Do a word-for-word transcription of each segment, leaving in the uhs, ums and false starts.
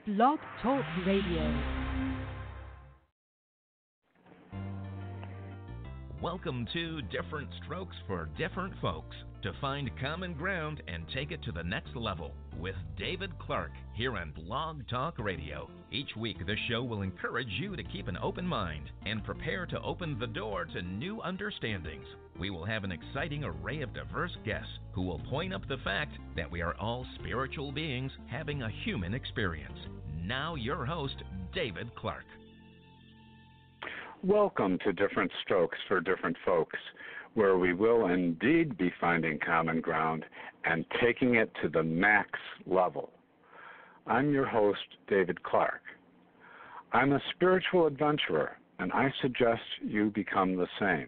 Blog Talk Radio. Welcome to Different Strokes for Different Folks, to find common ground and take it to the next level with David Clark here on Blog Talk Radio. Each week, this show will encourage you to keep an open mind and prepare to open the door to new understandings. We will have an exciting array of diverse guests who will point up the fact that we are all spiritual beings having a human experience. Now your host, David Clark. Welcome to Different Strokes for Different Folks, where we will indeed be finding common ground and taking it to the max level. I'm your host, David Clark. I'm a spiritual adventurer, and I suggest you become the same.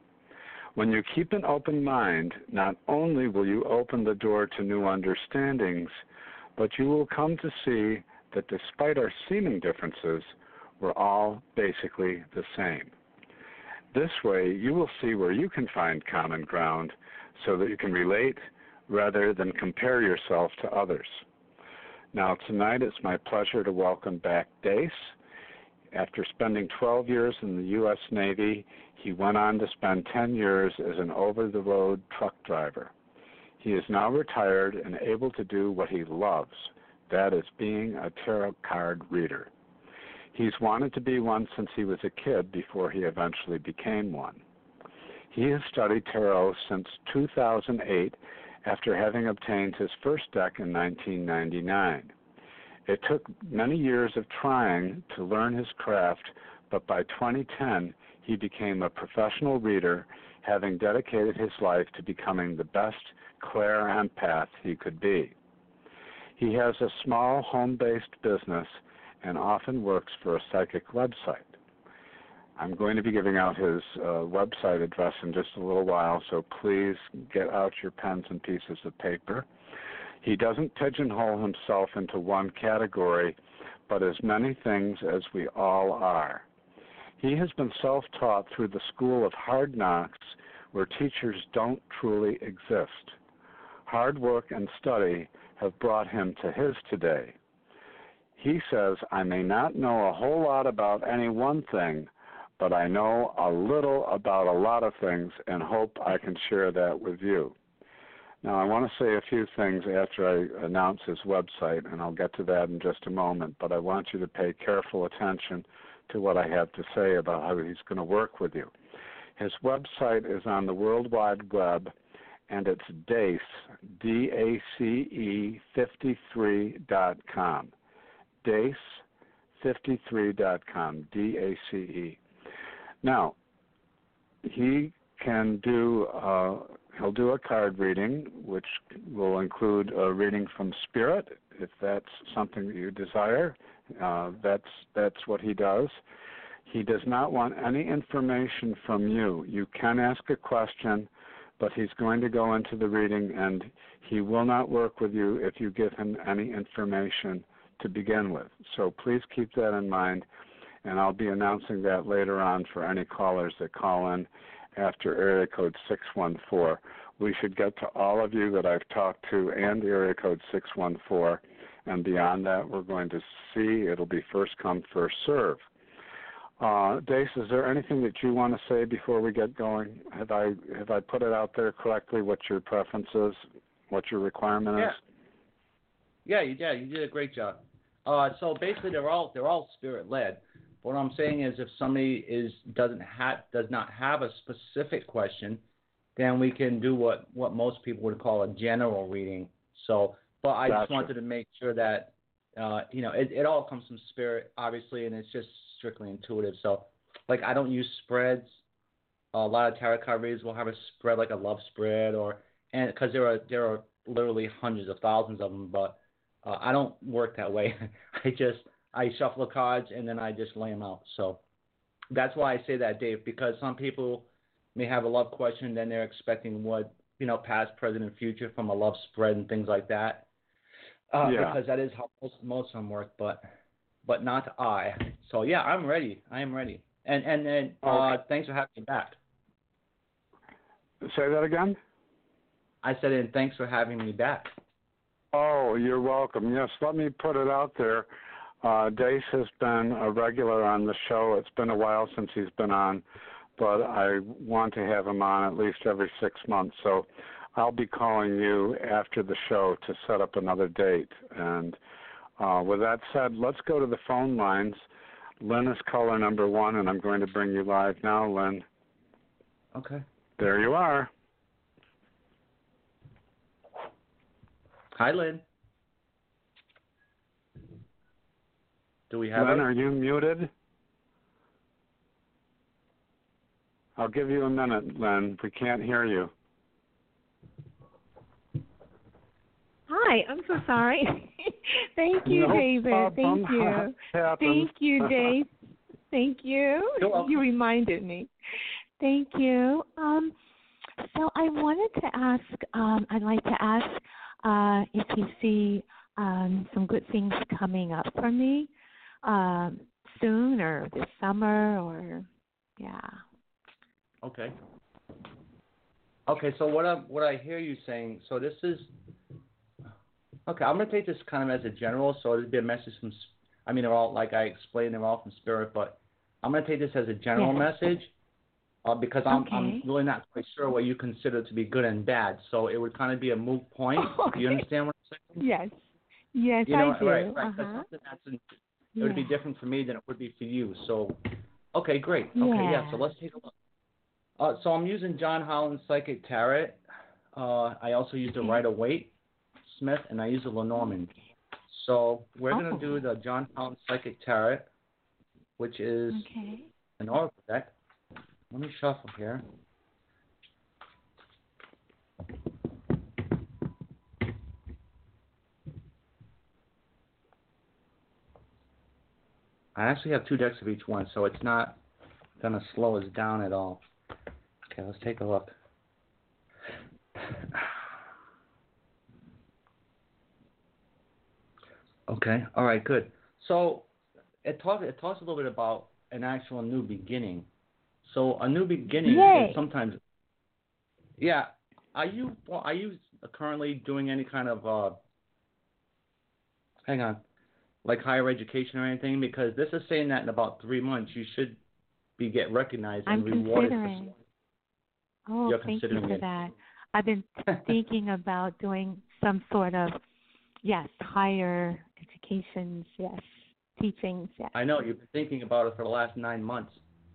When you keep an open mind, not only will you open the door to new understandings, but you will come to see that despite our seeming differences, we're all basically the same. This way, you will see where you can find common ground so that you can relate rather than compare yourself to others. Now, tonight it's my pleasure to welcome back Dace. After spending twelve years in the U S Navy, he went on to spend ten years as an over-the-road truck driver. He is now retired and able to do what he loves, that is being a tarot card reader. He's wanted to be one since he was a kid before he eventually became one. He has studied tarot since two thousand eight after having obtained his first deck in nineteen ninety-nine. It took many years of trying to learn his craft, but by twenty ten he became a professional reader, having dedicated his life to becoming the best clair-empath he could be. He has a small home-based business and often works for a psychic website. I'm going to be giving out his uh, website address in just a little while, so please get out your pens and pieces of paper. He doesn't pigeonhole himself into one category, but as many things as we all are. He has been self-taught through the school of hard knocks, where teachers don't truly exist. Hard work and study have brought him to his today. He says, I may not know a whole lot about any one thing, but I know a little about a lot of things and hope I can share that with you. Now, I want to say a few things after I announce his website, and I'll get to that in just a moment, but I want you to pay careful attention to what I have to say about how he's going to work with you. His website is on the World Wide Web, and it's Dace, D A C E fifty-three dot com. Dace fifty-three dot com, D A C E. Now, he can do, uh, he'll do a card reading, which will include a reading from Spirit, if that's something that you desire. Uh, that's, that's what he does. He does not want any information from you. You can ask a question, but he's going to go into the reading, and he will not work with you if you give him any information to begin with. So please keep that in mind, and I'll be announcing that later on for any callers that call in after area code six one four. We should get to all of you that I've talked to and area code six one four, and beyond that we're going to see. It'll be first come, first serve. Uh, Dace, is there anything that you want to say before we get going? Have I have I put it out there correctly, what your preference is, what your requirement yeah. is? Yeah, you did. You did a great job. Uh, so basically, they're all they're all spirit led. What I'm saying is, if somebody is doesn't have does not have a specific question, then we can do what, what most people would call a general reading. So, but I gotcha. just wanted to make sure that uh, you know it, it all comes from spirit, obviously, and it's just strictly intuitive. So, like I don't use spreads. A lot of tarot card readers will have a spread like a love spread, or and because there are there are literally hundreds of thousands of them, but Uh, I don't work that way. I just, I shuffle the cards and then I just lay them out. So that's why I say that, Dave, because some people may have a love question, then they're expecting what, you know, past, present, and future from a love spread and things like that. Uh, yeah. Because that is how most, most of them work, but but not I. So, yeah, I'm ready. I am ready. And, and, and uh, okay. Thanks for having me back. Say that again? I said, and thanks for having me back. Oh, you're welcome. Yes, let me put it out there. Uh, Dace has been a regular on the show. It's been a while since he's been on, but I want to have him on at least every six months. So I'll be calling you after the show to set up another date. And uh, with that said, let's go to the phone lines. Lynn is caller number one, and I'm going to bring you live now, Lynn. Okay. There you are. Hi, Lynn. Do we have Lynn, it? are you muted? I'll give you a minute, Lynn. We can't hear you. Hi, I'm so sorry. Thank you, No David. problem. Thank you. Thank you, Dave. Thank you. You reminded me. Thank you. Um, so I wanted to ask, um, I'd like to ask uh, if you see um, some good things coming up for me um, soon or this summer or, yeah. Okay. Okay, so what I what I hear you saying, so this is, okay, I'm going to take this kind of as a general, so it'll be a message from, I mean, they're all, like I explained, they're all from Spirit, but I'm going to take this as a general yes. message uh, because I'm, okay. I'm really not quite sure what you consider to be good and bad, so it would kind of be a moot point. Okay. Do you understand what I'm saying? Yes. Yes, you know, I do. Right, right. Uh-huh. That's something that's in, it yeah. would be different for me than it would be for you. So, okay, great. Yeah. Okay, yeah, so let's take a look. Uh, so I'm using John Holland Psychic Tarot. Uh, I also use the Rider-Waite Smith, and I use the Lenormand. So we're oh. going to do the John Holland Psychic Tarot, which is okay. an oracle deck. Let me shuffle here. I actually have two decks of each one, so it's not going to slow us down at all. Okay, let's take a look. Okay, all right, good. So it talks it talks a little bit about an actual new beginning. So a new beginning Yay. is sometimes, yeah. Are you are you currently doing any kind of uh, hang on, like higher education or anything? Because this is saying that in about three months you should be get recognized and I'm rewarded. considering. For oh, You're thank you considering for it. that. I've been thinking about doing some sort of, yes, higher educations, yes, teachings, yes. I know you've been thinking about it for the last nine months,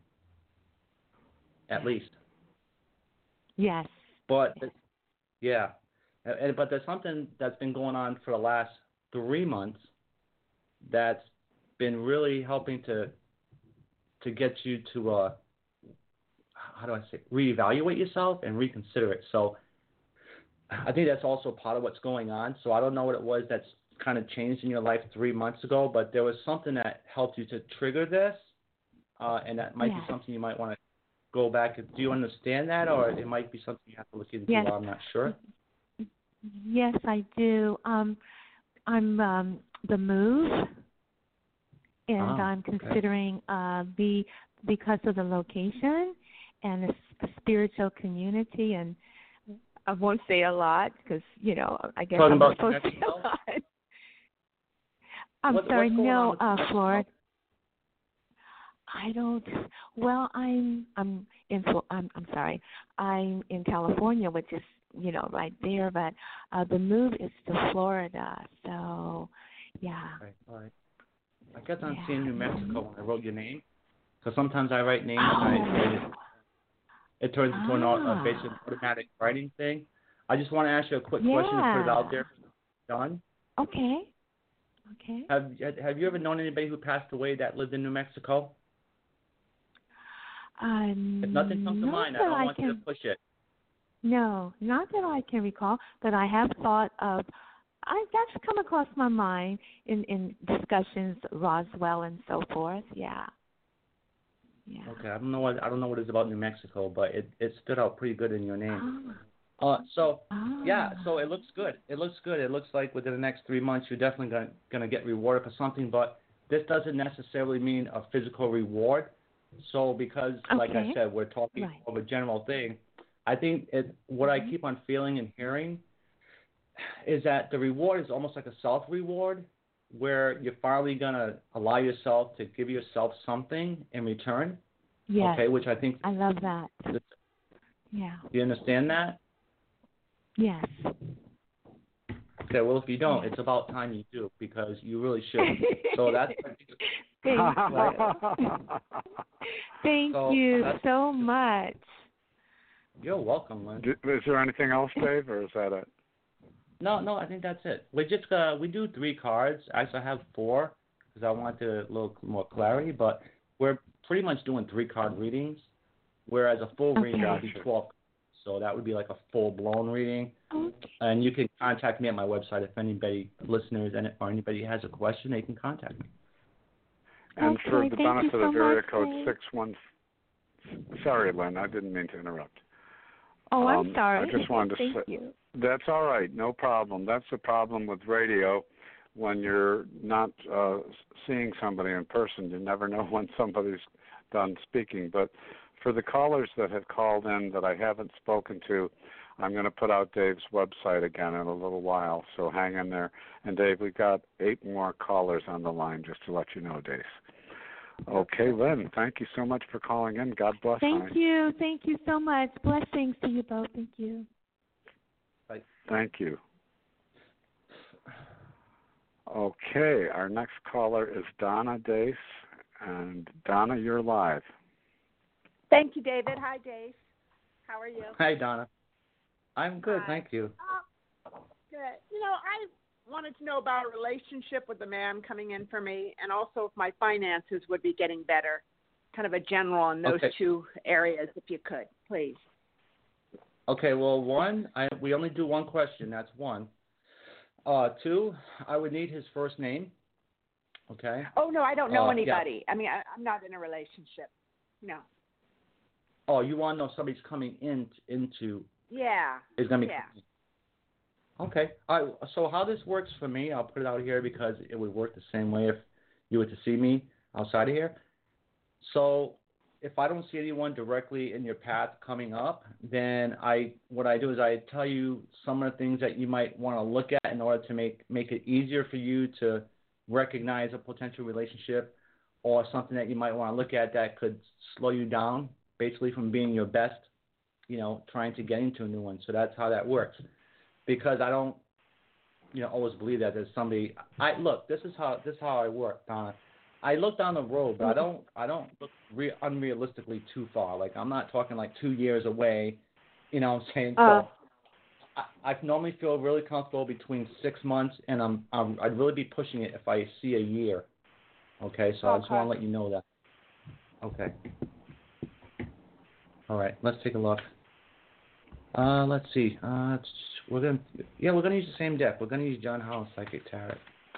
at least. Yes. But yeah, and, but there's something that's been going on for the last three months that's been really helping to to get you to uh, how do I say, reevaluate yourself and reconsider it. So I think that's also part of what's going on. So I don't know what it was that's kind of changed in your life three months ago, but there was something that helped you to trigger this, uh, and that might yes. be something you might want to go back. Do you understand that, or it might be something you have to look into? Yes. I'm not sure. Yes, I do. Um, I'm um, the move, and Ah, I'm okay. considering uh, the because of the location and the, the spiritual community, and I won't say a lot because you know I guess Talking I'm not about supposed to say a Mexico? lot. I'm What- sorry, what's going no, on with uh, Mexico? Florida. I don't. Well, I'm I'm in. Flo- I'm I'm sorry. I'm in California, which is you know right there. But uh, the move is to Florida. So, yeah. Right, all right. I kept on Yeah. seeing New Mexico when I wrote your name, because sometimes I write names Oh. and I, it, it turns into an au- Ah. a basic automatic writing thing. I just want to ask you a quick Yeah. question to put it out there. John, Okay. Okay. have have you ever known anybody who passed away that lived in New Mexico? Um, If nothing comes to not mind, I that don't I want can, you to push it. No, not that I can recall, but I have thought of. I that's come across my mind in in discussions, Roswell and so forth. Yeah. Yeah. Okay, I don't know what I don't know what it is about New Mexico, but it, it stood out pretty good in your name. Ah. Uh, so Ah. yeah, so it looks good. It looks good. It looks like within the next three months you're definitely gonna gonna get rewarded for something, but this doesn't necessarily mean a physical reward. So because, like I Okay. said, we're talking Right. of a general thing, I think it what Mm-hmm. I keep on feeling and hearing is that the reward is almost like a self reward, where you're finally gonna allow yourself to give yourself something in return. Yes. Okay, which I think I love that. Yeah. Do you understand that? Yes. Okay, well, if you don't, it's about time you do, because you really should. So that's. Thank you. Thank so you so much. You're welcome, Lynn. Is there anything else, Dave, or is that it? No, no, I think that's it. We just uh, we do three cards. Actually, I have four because I want a little more clarity. But we're pretty much doing three card readings, whereas a full Okay. reading would be twelve. So that would be like a full blown reading. Okay. And you can contact me at my website if anybody, listeners, and or anybody has a question, they can contact me. And okay, for the benefit so of area much, code Dave. six one. Sorry, Lynn, I didn't mean to interrupt. Oh, I'm um, sorry. I just wanted to Thank say you. That's all right, no problem. That's the problem with radio. When you're not uh, seeing somebody in person, you never know when somebody's done speaking. But for the callers that have called in that I haven't spoken to, I'm going to put out Dave's website again in a little while, so hang in there. And, Dave, we've got eight more callers on the line, just to let you know, Dave. Okay, Lynn, thank you so much for calling in. God bless. Thank honey. you. Thank you so much. Blessings to you both. Thank you. Bye. Thank you. Okay, our next caller is Donna Dace. And, Donna, you're live. Thank you, David. Hi, Dave. How are you? Hi, Donna. I'm good, Hi. thank you. Uh, good. You know, I wanted to know about a relationship with the man coming in for me, and also if my finances would be getting better. Kind of a general on those Okay. two areas, if you could, please. Okay, well, one, I, we only do one question. That's one. Uh, two, I would need his first name. Okay. Oh, no, I don't know Uh, anybody. I mean, I, I'm not in a relationship. No. Oh, you want to know if somebody's coming in into Yeah. is going to be. Yeah. Okay. All right. So how this works for me, I'll put it out here because it would work the same way if you were to see me outside of here. So if I don't see anyone directly in your path coming up, then I what I do is I tell you some of the things that you might want to look at in order to make make it easier for you to recognize a potential relationship, or something that you might want to look at that could slow you down, basically from being your best, you know, trying to get into a new one. So that's how that works. Because I don't, you know, always believe that there's somebody. I look. This is how this is how I work, Donna. I look down the road, but I don't. I don't look re- unrealistically too far. Like I'm not talking like two years away. You know what I'm saying? Uh, so I, I normally feel really comfortable between six months, and I'm, I'm I'd really be pushing it if I see a year. Okay, so I just Okay. want to let you know that. Okay. All right. Let's take a look. Uh, let's see. Uh, it's, we're gonna yeah, we're gonna use the same deck. We're gonna use John Howell Psychic Tarot.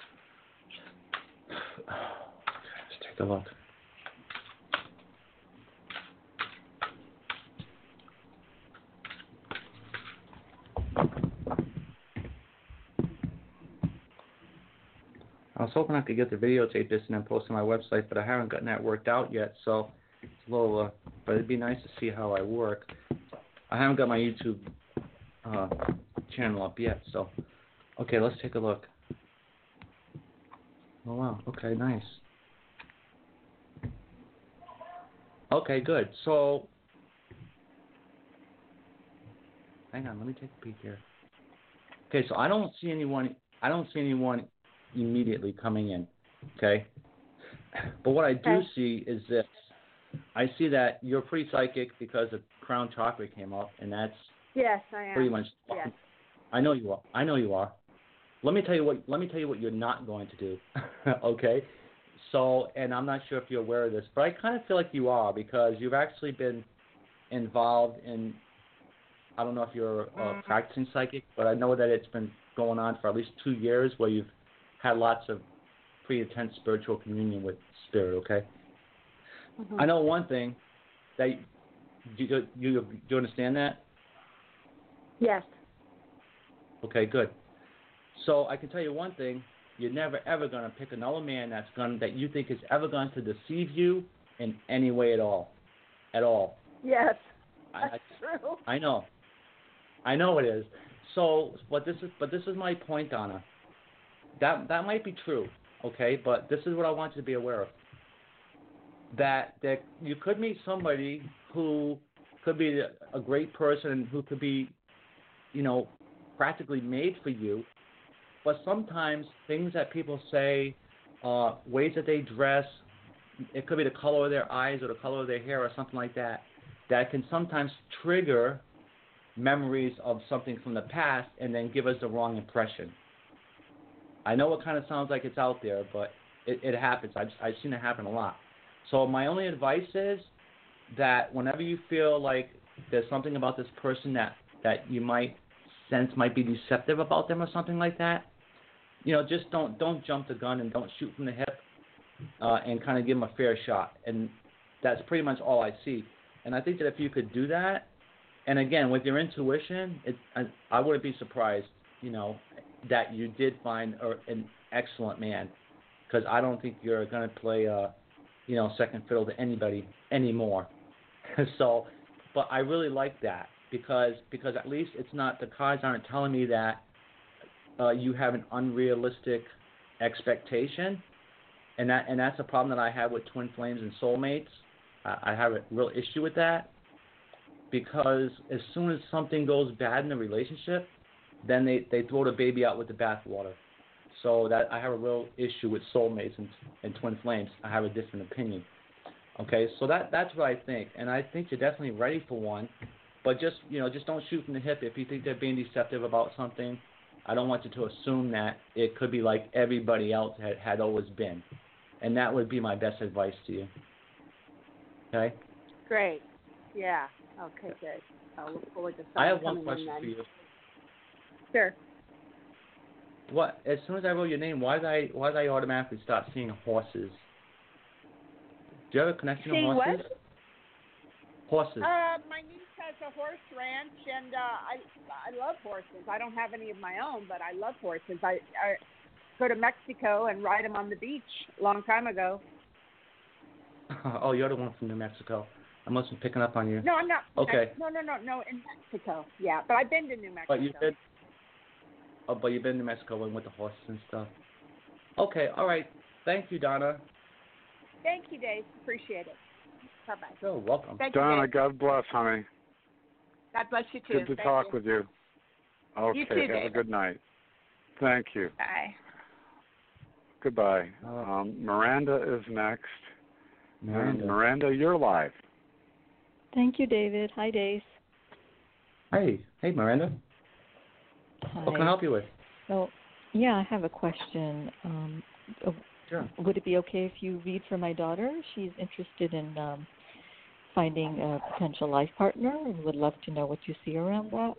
Okay, let's take a look. I was hoping I could get the videotape this and then post on my website, but I haven't gotten that worked out yet. So it's a little, uh, but it'd be nice to see how I work. I haven't got my YouTube uh, channel up yet, so okay, let's take a look. Oh wow, okay, nice. Okay, good. So, hang on, let me take a peek here. Okay, so I don't see anyone. I don't see anyone immediately coming in. Okay, but what I do Okay. see is this. I see that you're pretty psychic because the crown chakra came up, and that's yes, I am. pretty much. Yes. I know you are. I know you are. Let me tell you what. Let me tell you what you're not going to do. Okay. So, and I'm not sure if you're aware of this, but I kind of feel like you are because you've actually been involved in. I don't know if you're a Mm-hmm. practicing psychic, but I know that it's been going on for at least two years where you've had lots of pretty intense spiritual communion with spirit. Okay. Mm-hmm. I know one thing that you, you, you, do you understand that? Yes. Okay, good. So I can tell you one thing: you're never ever going to pick another man that's going that you think is ever going to deceive you in any way at all, at all. Yes. I, That's true. I, I know, I know it is. So, but this is but this is my point, Donna. That that might be true. okay? But this is what I want you to be aware of. That, that you could meet somebody who could be a great person, who could be, you know, practically made for you. But sometimes things that people say, uh, ways that they dress, it could be the color of their eyes or the color of their hair or something like that, that can sometimes trigger memories of something from the past and then give us the wrong impression. I know it kind of sounds like it's out there, but it, it happens. I've, I've seen it happen a lot. So my only advice is that whenever you feel like there's something about this person that, that you might sense might be deceptive about them or something like that, you know, just don't don't jump the gun and don't shoot from the hip, uh, and kind of give them a fair shot. And that's pretty much all I see. And I think that if you could do that, and again, with your intuition, it, I, I wouldn't be surprised, you know, that you did find a, an excellent man, because I don't think you're going to play, uh, you know, second fiddle to anybody anymore. So, but I really like that because because at least it's not, the cards aren't telling me that uh, you have an unrealistic expectation, and that and that's a problem that I have with twin flames and soulmates. I, I have a real issue with that, because as soon as something goes bad in the relationship, then they, they throw the baby out with the bathwater. So that I have a real issue with soulmates and, and twin flames. I have a different opinion. Okay, so that that's what I think, and I think you're definitely ready for one. But just you know, just don't shoot from the hip. If you think they're being deceptive about something, I don't want you to assume that it could be like everybody else had, had always been, and that would be my best advice to you. Okay. Great. Yeah. Okay. Good. I'll look forward to. I have one question for you. Sure. What? As soon as I wrote your name, why did I why did I automatically start seeing horses? Do you have a connection See to horses? What? Horses. Uh, my niece has a horse ranch, and uh, I I love horses. I don't have any of my own, but I love horses. I, I go to Mexico and ride them on the beach a long time ago. Oh, you're the one from New Mexico. I must be picking up on you. No, I'm not. Okay. No, no, no, no, in Mexico. Yeah, but I've been to New Mexico. But you've been. Oh, but you've been to Mexico and with the horses and stuff. Okay. All right. Thank you, Donna. Thank you, Dave. Appreciate it. Bye-bye. You're welcome. Thank Donna, you, God bless, honey. God bless you, too. Good to Thank talk you. with you. Okay, You too, have David. a good night. Thank you. Bye. Goodbye. Uh, Um, Miranda is next. Miranda. And Miranda, you're live. Thank you, David. Hi, Dace. Hey. Hey, Miranda. Hi. What can I help you with? So, yeah, I have a question. Um, uh, Sure. would it be okay if you read for my daughter? She's interested in um, finding a potential life partner and would love to know what you see around that.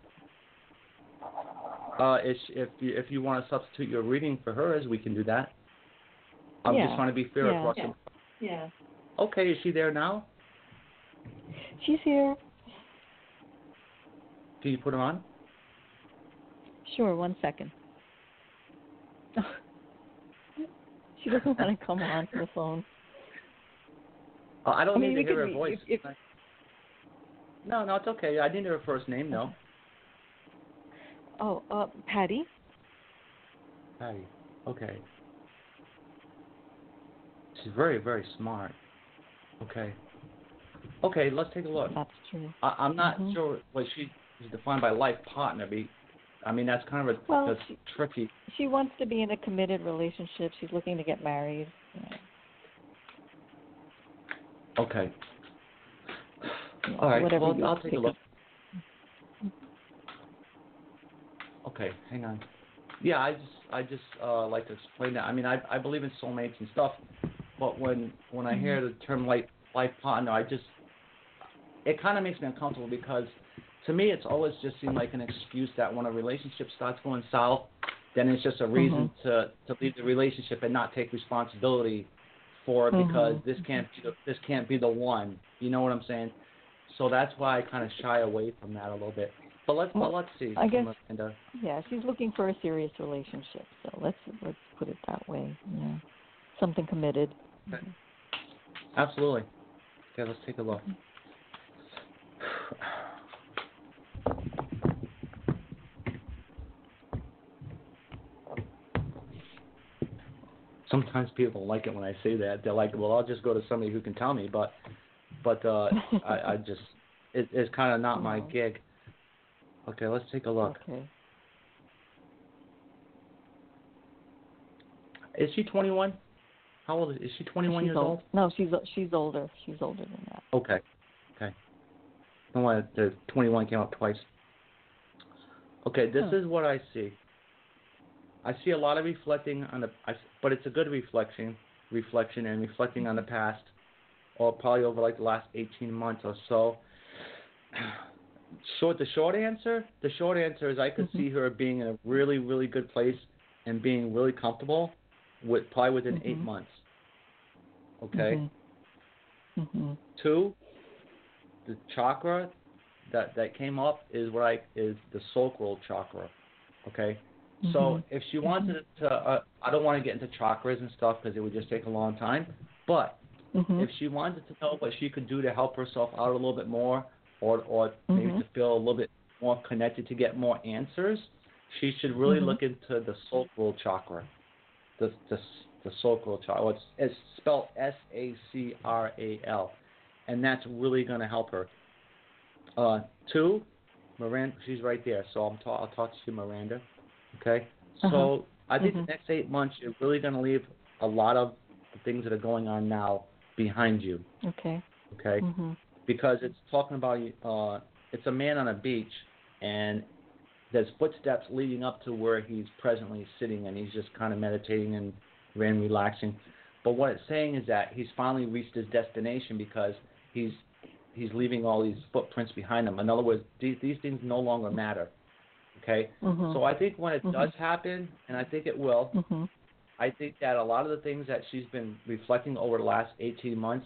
Uh, if if you, if you want to substitute your reading for hers, we can do that. I'm Yeah. just trying to be fair Yeah. across Yeah. the. Yeah. Okay, is she there now? She's here. Can you put her on? Sure, one second. She doesn't want to come on to the phone. Uh, I don't I mean, need to we hear could her be- voice. if- if- No, no, it's okay. I didn't hear her first name, no. Oh, uh, Patty? Patty. Okay. She's very, very smart. Okay. Okay, let's take a look. That's true. I, I'm not Mhm. sure what she is defined by life partner. Be, I mean, that's kind of a, Well, that's she- tricky. She wants to be in a committed relationship. She's looking to get married. Yeah. Okay. Yeah, All right. whatever Well, you I'll take a think look. Okay, hang on. Yeah, I just I just uh, like to explain that. I mean, I I believe in soulmates and stuff, but when when I hear the term life life partner, I just it kind of makes me uncomfortable because to me it's always just seemed like an excuse that when a relationship starts going south, then it's just a reason Mhm. to to leave the relationship and not take responsibility for it because Mhm. this can't be the, this can't be the one. You know what I'm saying? So that's why I kind of shy away from that a little bit. But let's Well, but let's see. I guess- Miranda. Yeah, she's looking for a serious relationship. So let's let's put it that way. Yeah, something committed. Okay. Absolutely. Okay, let's take a look. Some, sometimes people don't like it when I say that. They're like, well, I'll just go to somebody who can tell me. But, but uh, I, I just, it, it's kind of not my gig. Okay, let's take a look. Okay. Is she twenty-one? How old is, is she? twenty-one she's years old. old? No, she's she's older. She's older than that. Okay. Okay. No, why the twenty-one came up twice. Okay, this huh. is what I see. I see a lot of reflecting on the, I, but it's a good reflection, reflection and reflecting on the past, or probably over like the last eighteen months or so. Short, the short answer, the short answer is I could mm-hmm. see her being in a really, really good place and being really comfortable with probably within mm-hmm. eight months. Okay. Mm-hmm. Mm-hmm. Two, the chakra that that came up is what I is the sacral chakra. Okay. Mm-hmm. So if she wanted mm-hmm. to, uh, I don't want to get into chakras and stuff because it would just take a long time. But mm-hmm. if she wanted to know what she could do to help herself out a little bit more, or or mm-hmm. maybe to feel a little bit more connected to get more answers, she should really mm-hmm. look into the sacral chakra. The the the sacral chakra. It's, it's spelled S A C R A L, and that's really going to help her. Uh, two, Miranda, she's right there. So I'm ta- I'll talk to you, Miranda. Okay. Uh-huh. So I think mm-hmm. the next eight months you're really going to leave a lot of the things that are going on now behind you. Okay. Okay. Mm-hmm. Because it's talking about uh, it's a man on a beach, and there's footsteps leading up to where he's presently sitting, and he's just kind of meditating and, and relaxing. But what it's saying is that he's finally reached his destination because he's he's leaving all these footprints behind him. In other words, these, these things no longer matter. Okay? Mm-hmm. So I think when it mm-hmm. does happen, and I think it will, mm-hmm. I think that a lot of the things that she's been reflecting over the last eighteen months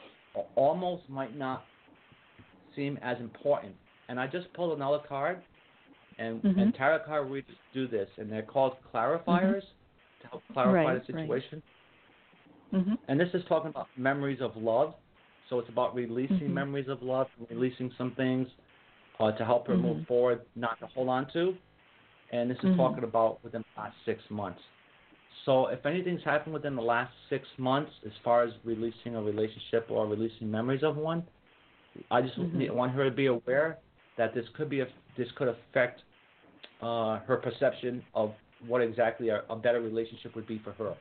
almost might not seem as important. And I just pulled another card, and, mm-hmm. and tarot card readers do this, and they're called clarifiers mm-hmm. to help clarify right, the situation. Right. Mm-hmm. And this is talking about memories of love. So it's about releasing mm-hmm. memories of love, releasing some things uh, to help her mm-hmm. move forward, not to hold on to. And this is mm-hmm. talking about within the last six months. So if anything's happened within the last six months as far as releasing a relationship or releasing memories of one, I just mm-hmm. want her to be aware that this could be a, this could affect uh, her perception of what exactly a, a better relationship would be for her.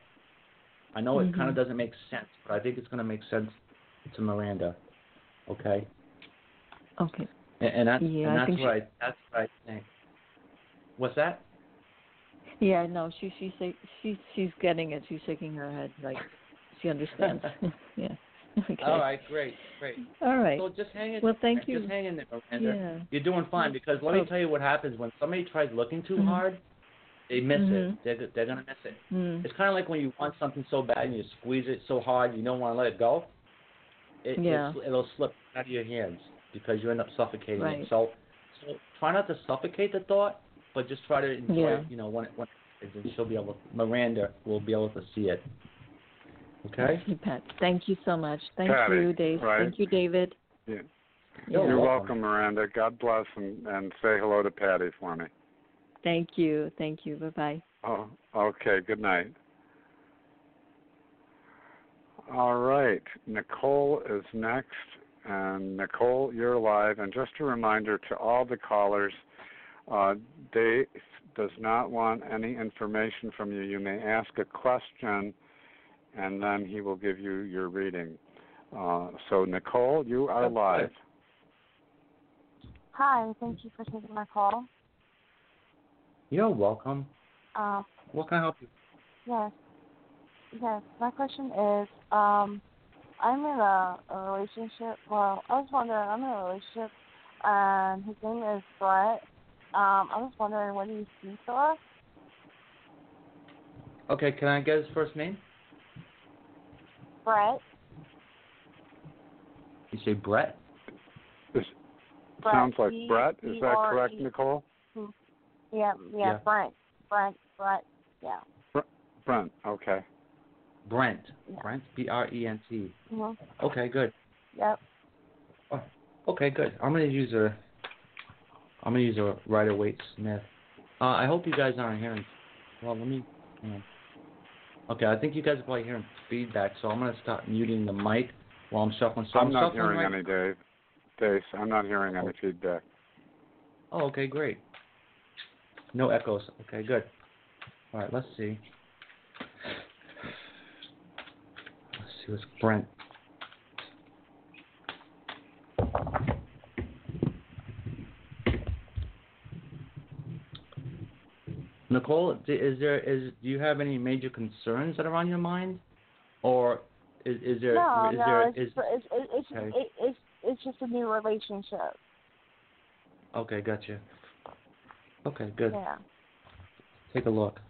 I know mm-hmm. it kind of doesn't make sense, but I think it's going to make sense to Miranda. Okay. Okay. And, and that's yeah, and that's I what she... I that's what I think. What's that? Yeah, no, she she say she's she's getting it. She's shaking her head like she understands. yeah. Okay. All right, great, great. All right. So just hang in. Well, thank just you. Just hang in there, Miranda. Yeah. You're doing fine because let me tell you what happens when somebody tries looking too mm-hmm. hard. They miss mm-hmm. it. They're they're gonna miss it. Mm-hmm. It's kind of like when you want something so bad and you squeeze it so hard you don't want to let it go. It, yeah. It'll slip out of your hands because you end up suffocating right. it. So, so try not to suffocate the thought, but just try to enjoy yeah. it. You know, when it, when it, and she'll be able. Miranda will be able to see it. Okay. Thank you, Pat. Thank you so much. Thank Patty, you, Dave. Right? Thank you, David. Yeah. You're, You're welcome. welcome, Miranda. God bless, and, and say hello to Patty for me. Thank you. Thank you. Bye-bye. Oh, okay. Good night. All right. Nicole is next. And Nicole, you're live. And just a reminder to all the callers, uh, Dave does not want any information from you. You may ask a question, and then he will give you your reading. Uh, so, Nicole, you are That's live. Good. Hi, thank you for taking my call. You're welcome. Uh, what can I help you? Yes. Yes, my question is, um, I'm in a, a relationship. Well, I was wondering, I'm in a relationship, and his name is Brett. Um, I was wondering, what do you see for us? Okay, can I get his first name? Brett. You say Brett? This Brett, sounds like B- Brett. Is that correct, B- Nicole? Yeah, yeah, Yeah. Brent. Brent, Brett, yeah. Br- Brent, okay. Brent. Yeah. Brent, B R E N T. Mm-hmm. Okay, good. Yep. Oh, okay, good. I'm gonna use a. I'm gonna use a Rider Waite Smith. Uh, I hope you guys aren't hearing. Well, let me. You know. Okay, I think you guys are probably hearing feedback, so I'm going to stop muting the mic while I'm shuffling. So I'm, I'm not shuffling hearing right... any, Dave. Dave, I'm not hearing any feedback. Oh, okay, great. No echoes. Okay, good. All right, let's see. Let's see what's Brent. Nicole, is there is do you have any major concerns that are on your mind, or is, is there no, is no, there it's, is it's, it's, it's, okay. it, it's, it's just a new relationship. Okay, gotcha. Okay, good. Yeah. Take a look.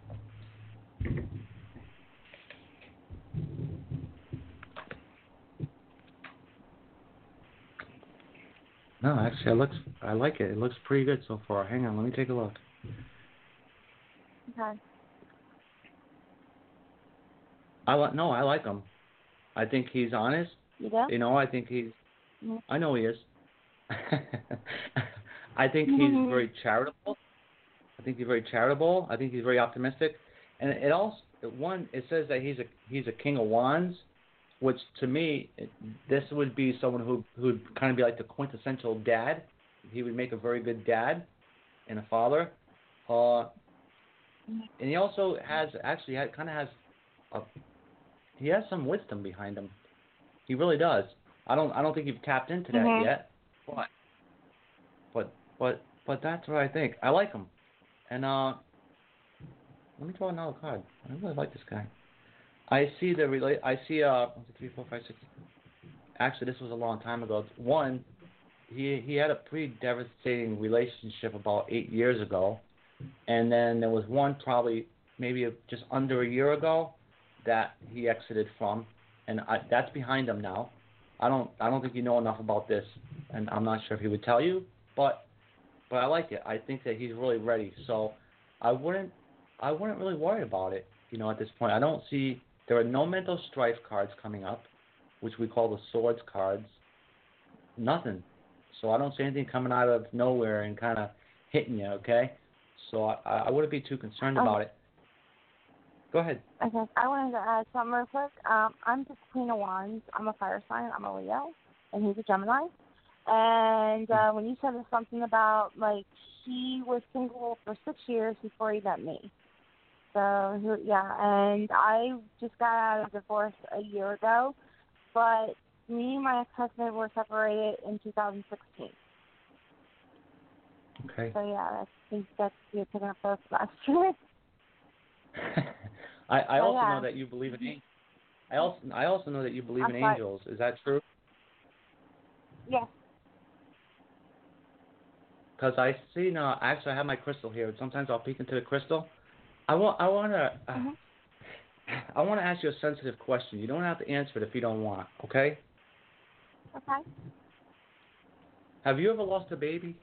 No, actually, it looks. I like it. It looks pretty good so far. Hang on, let me take a look. Okay. I like. No, I like him. I think he's honest. You do? You know, I think he's. Mm-hmm. I know he is. I think he's very charitable. I think he's very charitable. I think he's very optimistic, and it also one. It says that he's a he's a king of wands, which to me, this would be someone who who would kind of be like the quintessential dad. He would make a very good dad and a father. Uh, and he also has actually had, kind of has a, he has some wisdom behind him. He really does. I don't I don't think you've tapped into that mm-hmm. yet, but but but but that's what I think. I like him. And uh, let me draw another card. I really like this guy. I see the relate. I see uh, one, two, three, four, five, six. Actually, this was a long time ago. One, he he had a pretty devastating relationship about eight years ago, and then there was one probably maybe just under a year ago that he exited from, and I, that's behind him now. I don't I don't think you know enough about this, and I'm not sure if he would tell you, but but I like it. I think that he's really ready. So I wouldn't I wouldn't really worry about it. You know, at this point, I don't see. There are no mental strife cards coming up, which we call the swords cards. Nothing. So I don't see anything coming out of nowhere and kind of hitting you, okay? So I, I wouldn't be too concerned okay. about it. Go ahead. Okay. I wanted to add something real quick. Um, I'm the Queen of Wands. I'm a fire sign. I'm a Leo, and he's a Gemini. And uh, when you said something about, like, he was single for six years before he met me. So, yeah, and I just got out of divorce a year ago, but me and my ex-husband were separated in two thousand sixteen. Okay. So, yeah, I think that's you're picking up those last year. I, I so, also yeah. know that you believe in angels. I also, I also know that you believe I'm in sorry. angels. Is that true? Yes. Because I see now, actually I have my crystal here. Sometimes I'll peek into the crystal. I want I want to uh, mm-hmm. I want to ask you a sensitive question. You don't have to answer it if you don't want, okay? Okay. Have you ever lost a baby?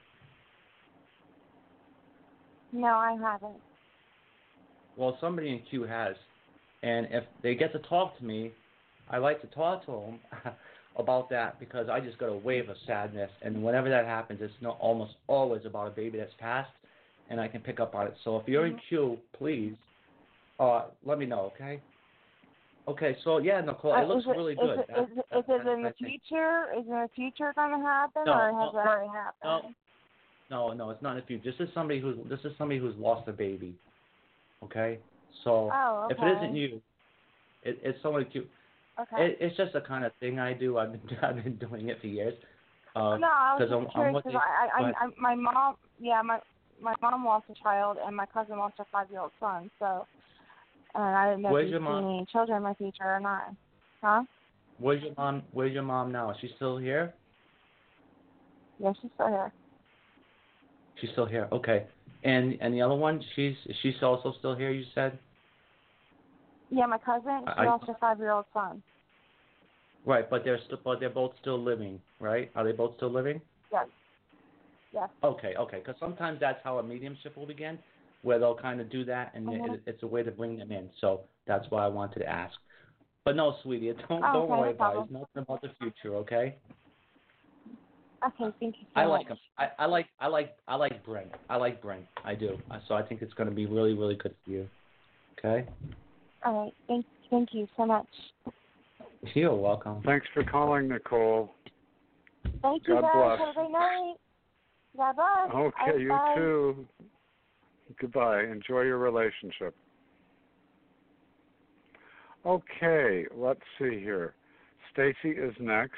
No, I haven't. Well, somebody in Q has. And if they get to talk to me, I like to talk to them about that because I just got a wave of sadness. And whenever that happens, it's not almost always about a baby that's passed, and I can pick up on it. So if you're mm-hmm. in Q, please uh, let me know, okay? Okay, so yeah, Nicole, uh, it looks it, really is good. It, that, is, that, is it in the think. future? Is it in the future going to happen, no, or has no, it already happened? No, no, no, it's not in the future. This is somebody who's this is somebody who's lost a baby. Okay, so oh, okay. if it isn't you, it, it's someone cute. Okay. It, it's just a kind of thing I do. I've been I've been doing it for years. Uh, no, I was just I'm, curious I'm because I, I, I, I, my mom, yeah, my my mom lost a child, and my cousin lost a five-year-old son. So, and I didn't know Where's if your you'd mom? see any children in my future or not. Huh? Where's your mom? Where's your mom now? Is she still here? Yeah, she's still here. She's still here. Okay. And and the other one, she's she's also still here. You said. Yeah, my cousin. She I, lost her five-year-old son. Right, but they're still, but they're both still living, right? Are they both still living? Yes. Yes. Okay, okay. Because sometimes that's how a mediumship will begin, where they'll kind of do that, and mm-hmm. it, it's a way to bring them in. So that's why I wanted to ask. But no, sweetie, don't oh, don't okay, worry no about it. problem. It's nothing about the future, okay? Okay, thank you so I much. like him. I, I like I like I like Brent. I like Brent. I do. So I think it's going to be really really good for you. Okay. All right. Thank, thank you so much. You're welcome. Thanks for calling, Nicole. Thank you, God guys. bless. Have a great night. God bless. Okay, Bye. you Bye. too. Goodbye. Enjoy your relationship. Okay, let's see here. Stacy is next.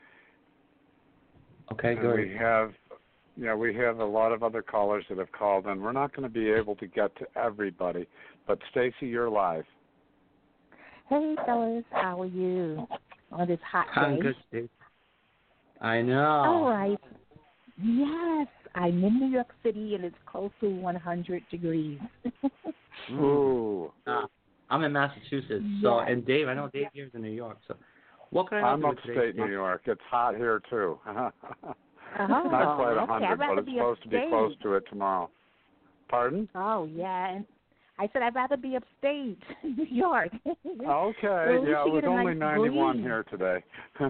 Okay, and good. We have, yeah, we have a lot of other callers that have called, and we're not going to be able to get to everybody. But Stacy, you're live. Hey, fellas, how are you on this hot day? I'm good, Steve. I know. All right. Yes, I'm in New York City, and it's close to one hundred degrees. Ooh. Uh, I'm in Massachusetts, yes. so and Dave, I know Dave here's in New York. So, what can I help I'm you with upstate today? New York. It's hot here too. Oh, Not quite a okay. hundred, I'd but rather it's be supposed to be upstate. close to it tomorrow. Pardon? Oh, yeah, and I said I'd rather be upstate, New York. Okay, so yeah, it was only nice ninety-one breeze. here today.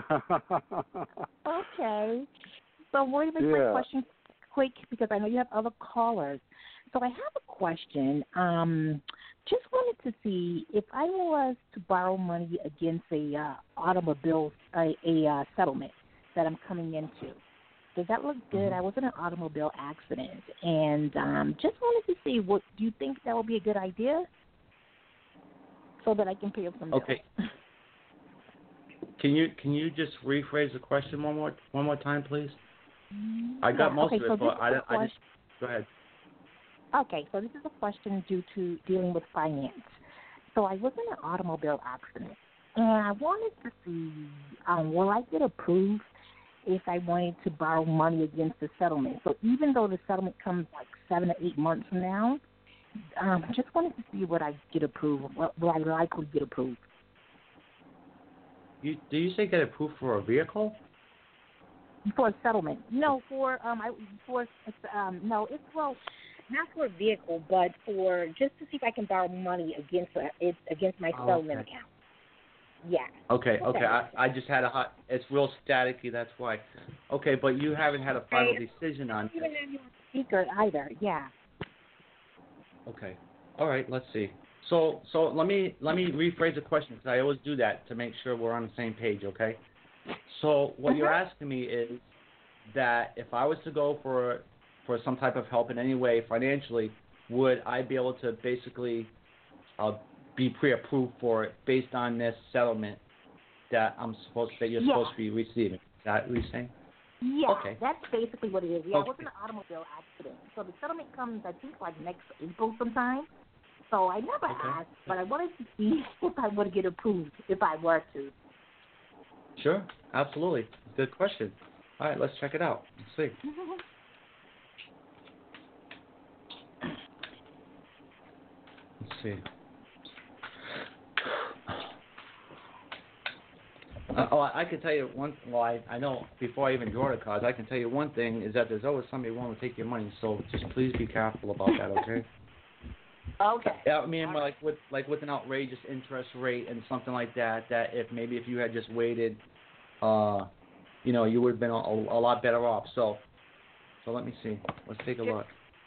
Okay. So I'm going to make Yeah. my question quick because I know you have other callers. So I have a question. Um, just wanted to see if I was to borrow money against a uh, automobile, a, a uh, settlement that I'm coming into. Does that look good? I was in an automobile accident, and um, just wanted to see, what do you think that would be a good idea so that I can pay up some bills? Okay. Can you can you just rephrase the question one more one more time, please? I got Yeah, most okay, of it, so but this I, is a I just go ahead. Okay, so this is a question due to dealing with finance. So I was in an automobile accident, and I wanted to see, um, will I get approved if I wanted to borrow money against the settlement? So even though the settlement comes like seven to eight months from now, um, just wanted to see what I get approved, what will I likely get approved. You, do you say get approved for a vehicle? For a settlement. No, for, um, I, for, um, no, it's, well, not for a vehicle, but for just to see if I can borrow money against uh, it against my Oh, settlement okay. account. Yeah. Okay, okay. I, I just had a hot. It's real staticky. That's why. Okay, but you haven't had a final decision on Even it. on your speaker either. Yeah. Okay. All right. Let's see. So so let me let me rephrase the question because I always do that to make sure we're on the same page. Okay. So what you're asking me is that if I was to go for for some type of help in any way financially, would I be able to basically uh, be pre-approved for it based on this settlement that I'm supposed that you're yeah. supposed to be receiving? Is that what you're saying? Yeah, okay. That's basically what it is. Yeah, okay. it was an automobile accident. So the settlement comes, I think, like next April sometime. So I never okay. asked, but I wanted to see if I would get approved if I were to. Sure, absolutely. Good question. All right, let's check it out. Let's see. Let's see. Uh, oh, I, I can tell you one. Well, I, I know before I even draw the cards, I can tell you one thing is that there's always somebody willing to take your money. So just please be careful about that, okay? Okay. Yeah, I mean, like with like with an outrageous interest rate and something like that. That if maybe if you had just waited, uh, you know, you would have been a, a lot better off. So, so let me see. Let's take a look.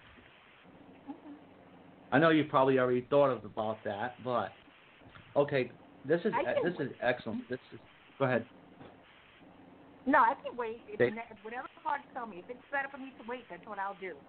I know you probably already thought of about that, but okay, this is this is excellent. This is go ahead. No, I can wait. If they, whatever the cards tell me, if it's better for me to wait, that's what I'll do.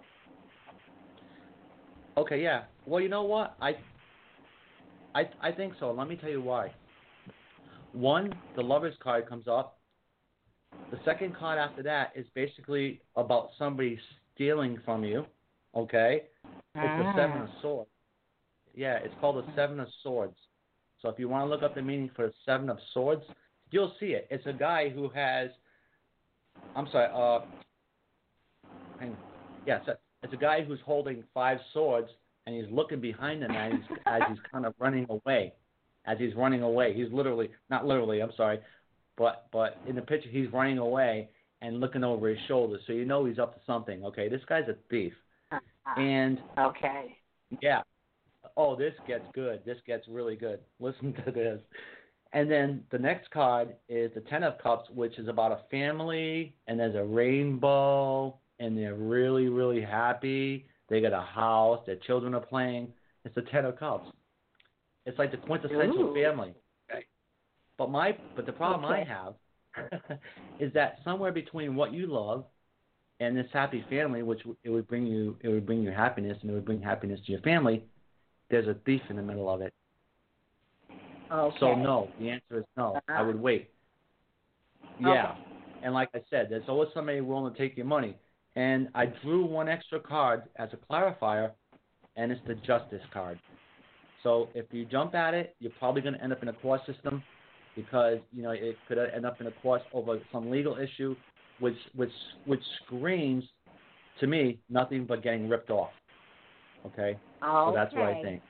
Okay, yeah. Well, you know what? I I I think so. Let me tell you why. One, the Lover's card comes up. The second card after that is basically about somebody stealing from you. Okay? It's the Seven of Swords. Yeah, it's called the Seven of Swords. So if you want to look up the meaning for the Seven of Swords, you'll see it. It's a guy who has, I'm sorry, uh, hang on. Yeah, it's a, it's a guy who's holding five swords, and he's looking behind him as he's, as he's kind of running away. As he's running away. He's literally, not literally, I'm sorry, but but in the picture he's running away and looking over his shoulder. So you know he's up to something. Okay, this guy's a thief. And okay, yeah. Oh, this gets good. This gets really good. Listen to this. And then the next card is the Ten of Cups, which is about a family, and there's a rainbow, and they're really, really happy. They got a house. Their children are playing. It's the Ten of Cups. It's like the quintessential Ooh. family. Okay. But my but the problem Okay. I have is that somewhere between what you love and this happy family, which it would bring you it would bring you happiness and it would bring happiness to your family, there's a thief in the middle of it. Okay. So no, the answer is no. Uh-huh. I would wait. Yeah. Okay. And like I said, there's always somebody willing to take your money. And I drew one extra card as a clarifier, and it's the justice card. So if you jump at it, you're probably going to end up in a court system because, you know, it could end up in a court over some legal issue, which which which screams to me nothing but getting ripped off. Okay? Okay. So that's what I think.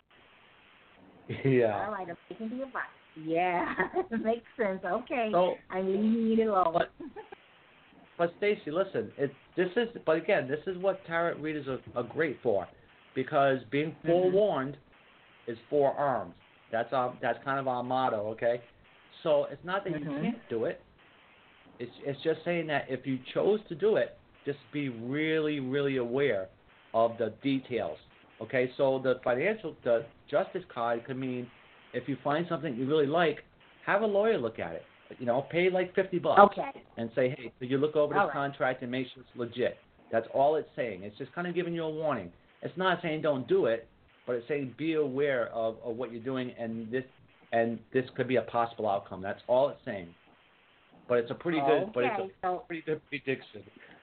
Yeah. All right, I'm taking the advice. Yeah, makes sense. Okay. So, I'm leaving it alone. But, but Stacy, listen, it this is but again, this is what tarot readers are, are great for, because being forewarned mm-hmm. is forearmed. That's our that's kind of our motto, okay? So it's not that mm-hmm. you can't do it. It's it's just saying that if you chose to do it, just be really, really aware of the details. Okay, so the financial, the justice card could mean if you find something you really like, have a lawyer look at it. You know, pay like fifty bucks okay. and say, hey, so you look over this all right. contract and make sure it's legit. That's all it's saying. It's just kind of giving you a warning. It's not saying don't do it, but it's saying be aware of, of what you're doing, and this and this could be a possible outcome. That's all it's saying. But it's a pretty good, okay. but it's a so, pretty good prediction.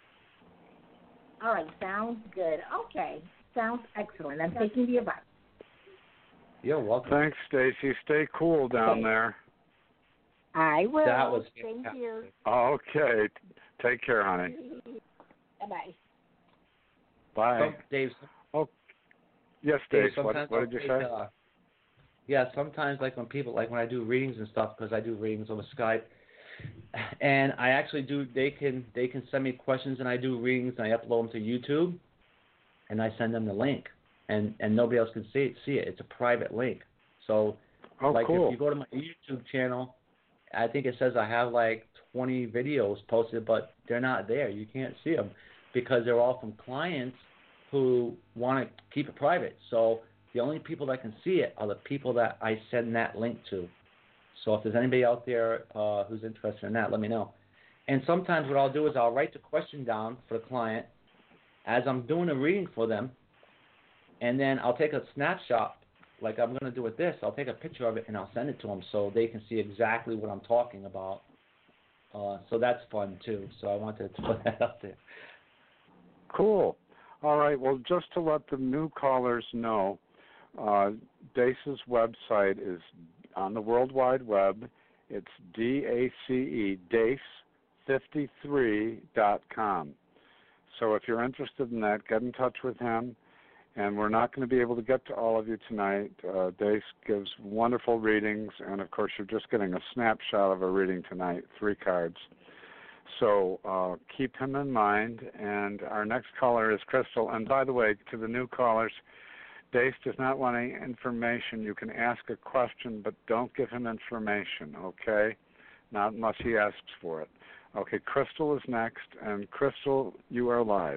All right, sounds good. Okay, sounds excellent. I'm taking the advice. You're welcome. Thanks, Stacy. Stay cool down okay. there. I will. That was Thank fantastic. you. Okay. Take care, honey. Bye-bye. Bye. So, Dave. Oh, yes, Dave. Dave. What, what did you say? Uh, yeah, sometimes like when people, like when I do readings and stuff, because I do readings over Skype, and I actually do, they can they can send me questions, and I do readings, and I upload them to YouTube, and I send them the link, and, and nobody else can see it. See it. It's a private link. So, oh, like cool. if you go to my YouTube channel, I think it says I have like twenty videos posted, but they're not there. You can't see them because they're all from clients who want to keep it private. So the only people that can see it are the people that I send that link to. So if there's anybody out there uh, who's interested in that, let me know. And sometimes what I'll do is I'll write the question down for the client as I'm doing a reading for them, and then I'll take a snapshot like I'm going to do with this. I'll take a picture of it and I'll send it to them so they can see exactly what I'm talking about. Uh, so that's fun too. So I wanted to put that up there. Cool. All right. Well, just to let the new callers know, uh, DACE's website is on the World Wide Web. It's D A C E, dace fifty-three dot com. So if you're interested in that, get in touch with him. And we're not going to be able to get to all of you tonight. Uh, Dace gives wonderful readings, and of course you're just getting a snapshot of a reading tonight, three cards. So uh, keep him in mind. And our next caller is Crystal. And by the way, to the new callers, Dace does not want any information. You can ask a question, but don't give him information, okay? Not unless he asks for it. Okay, Crystal is next. And Crystal, you are live.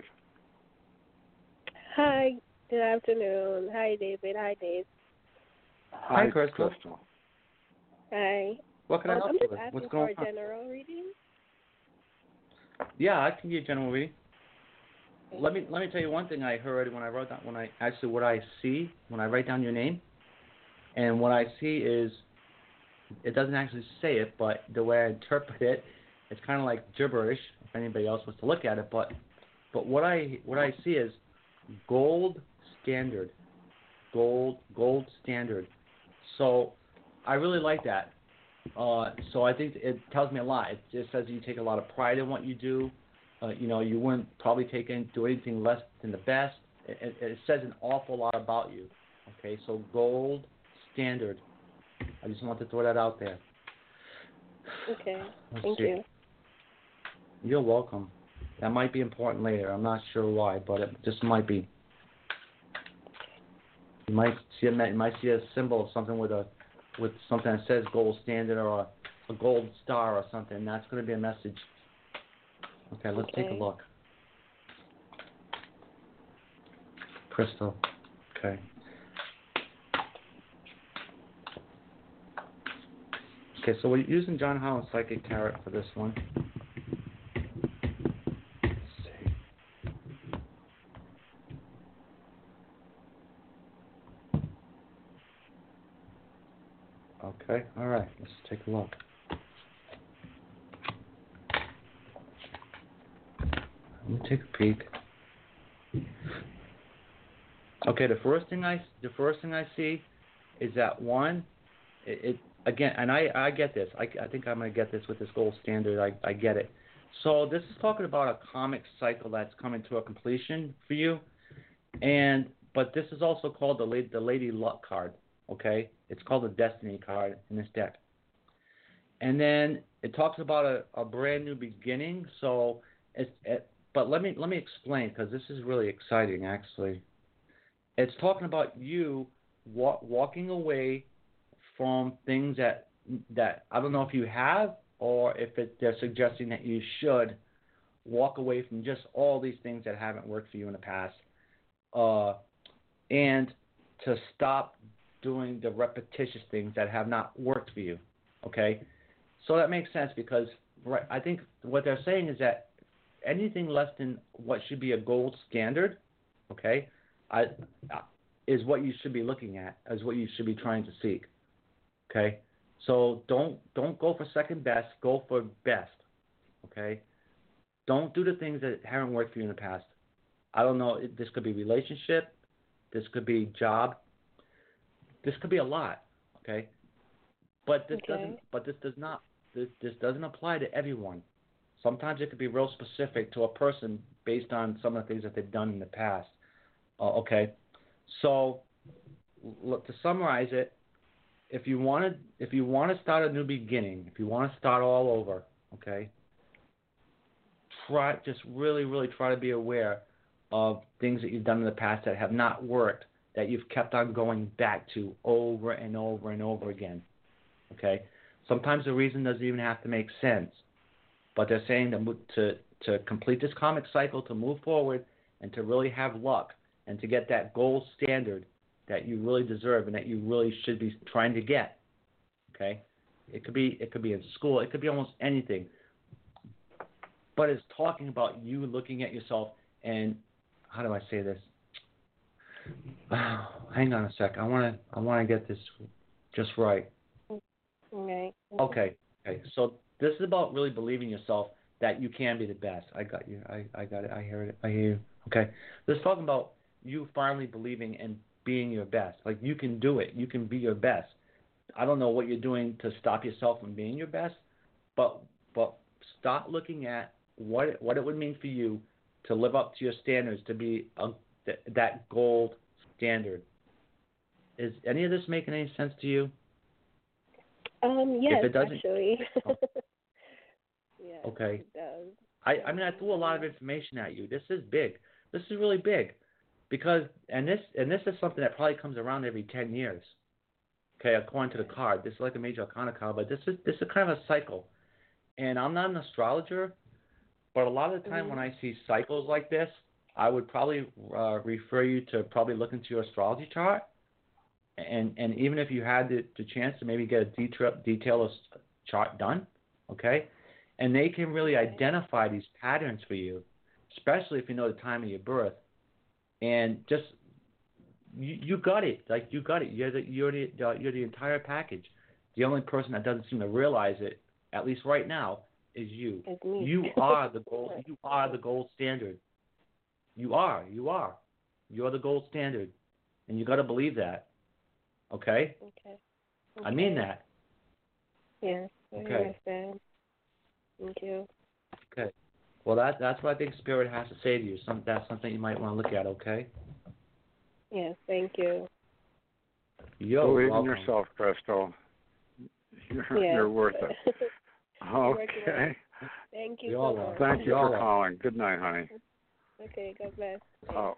Hi. Good afternoon. Hi, David. Hi, Dave. Hi, Crystal. Crystal. Hi. What can I um, help I'm you just with? asking What's for going a on? general reading. Yeah, I can give you a general reading. Let me let me tell you one thing I heard when I wrote down when I actually what I see when I write down your name, and what I see is it doesn't actually say it, but the way I interpret it, it's kind of like gibberish if anybody else was to look at it. But but what I what I see is gold standard, gold gold standard. So I really like that. Uh, so I think it tells me a lot. It just says you take a lot of pride in what you do. Uh, you know, you wouldn't probably take in, do anything less than the best. It, it, it says an awful lot about you. Okay, so gold standard. I just want to throw that out there. Okay, Let's thank see. you. You're welcome. That might be important later. I'm not sure why, but it just might be. You might see a you might see a symbol of something with a with something that says gold standard or a, a gold star or something. That's going to be a message. Okay, let's okay. take a look. Crystal. Okay. Okay, so we're using John Holland's Psychic Tarot for this one. Let's see. Okay, all right, let's take a look. Let me take a peek. Okay, the first thing I the first thing I see is that one, it, it again, and I, I get this. I, I think I'm gonna get this with this gold standard. I, I get it. So this is talking about a karmic cycle that's coming to a completion for you, and but this is also called the lady, the Lady Luck card. Okay, it's called the Destiny card in this deck. And then it talks about a, a brand new beginning. So it's it, but let me let me explain, because this is really exciting actually. It's talking about you wa- walking away from things that that I don't know if you have, or if it, they're suggesting that you should walk away from just all these things that haven't worked for you in the past, uh, and to stop doing the repetitious things that have not worked for you. Okay, so that makes sense, because right, I think what they're saying is that anything less than what should be a gold standard, okay, I, is what you should be looking at, is what you should be trying to seek. Okay, so don't don't go for second best, go for best. Okay, don't do the things that haven't worked for you in the past. I don't know. This could be relationship, this could be job, this could be a lot. Okay, but this okay. doesn't. But this does not. This this doesn't apply to everyone. Sometimes it could be real specific to a person based on some of the things that they've done in the past. Uh, okay, so look, to summarize it, if you want to, if you want to start a new beginning, if you want to start all over, okay, try just really, really try to be aware of things that you've done in the past that have not worked, that you've kept on going back to over and over and over again. Okay, sometimes the reason doesn't even have to make sense, but they're saying to to to complete this karmic cycle, to move forward, and to really have luck, and to get that gold standard that you really deserve and that you really should be trying to get. Okay, it could be it could be in school, it could be almost anything, but it's talking about you looking at yourself and, how do I say this? Oh, hang on a sec. I want to I want to get this just right. Okay. Okay. Okay. So this is about really believing yourself that you can be the best. I got you. I, I got it. I hear it. I hear you. Okay. This is talking about you finally believing and being your best. Like, you can do it. You can be your best. I don't know what you're doing to stop yourself from being your best, but but start looking at what it, what it would mean for you to live up to your standards, to be a, that gold standard. Is any of this making any sense to you? Um, yes, if it doesn't, actually. oh. Yes, okay. it does. I, I mean, I threw a lot of information at you. This is big. This is really big, because and this and this is something that probably comes around every ten years. Okay, according to the card, this is like a major arcana card, but this is this is kind of a cycle. And I'm not an astrologer, but a lot of the time mm-hmm. when I see cycles like this, I would probably uh, refer you to probably look into your astrology chart. And and even if you had the, the chance to maybe get a detail, detailed chart done, okay, and they can really identify these patterns for you, especially if you know the time of your birth, and just you, you got it, like you got it. You're the you're the you're the entire package. The only person that doesn't seem to realize it, at least right now, is you. It's me. You are the gold. You are the gold standard. You are. You are. You're the gold standard, and you got to believe that. Okay? Okay. I mean that. Yes, I okay. understand. Thank you. Okay. Well, that that's what I think Spirit has to say to you. Some that's something you might want to look at. Okay. Yes, thank you. You're Believe welcome. in yourself, Crystal. You're, yes. you're worth it. Okay. Thank you You're so welcome. much. Thank you You're for welcome. calling. Good night, honey. Okay, God bless. Oh,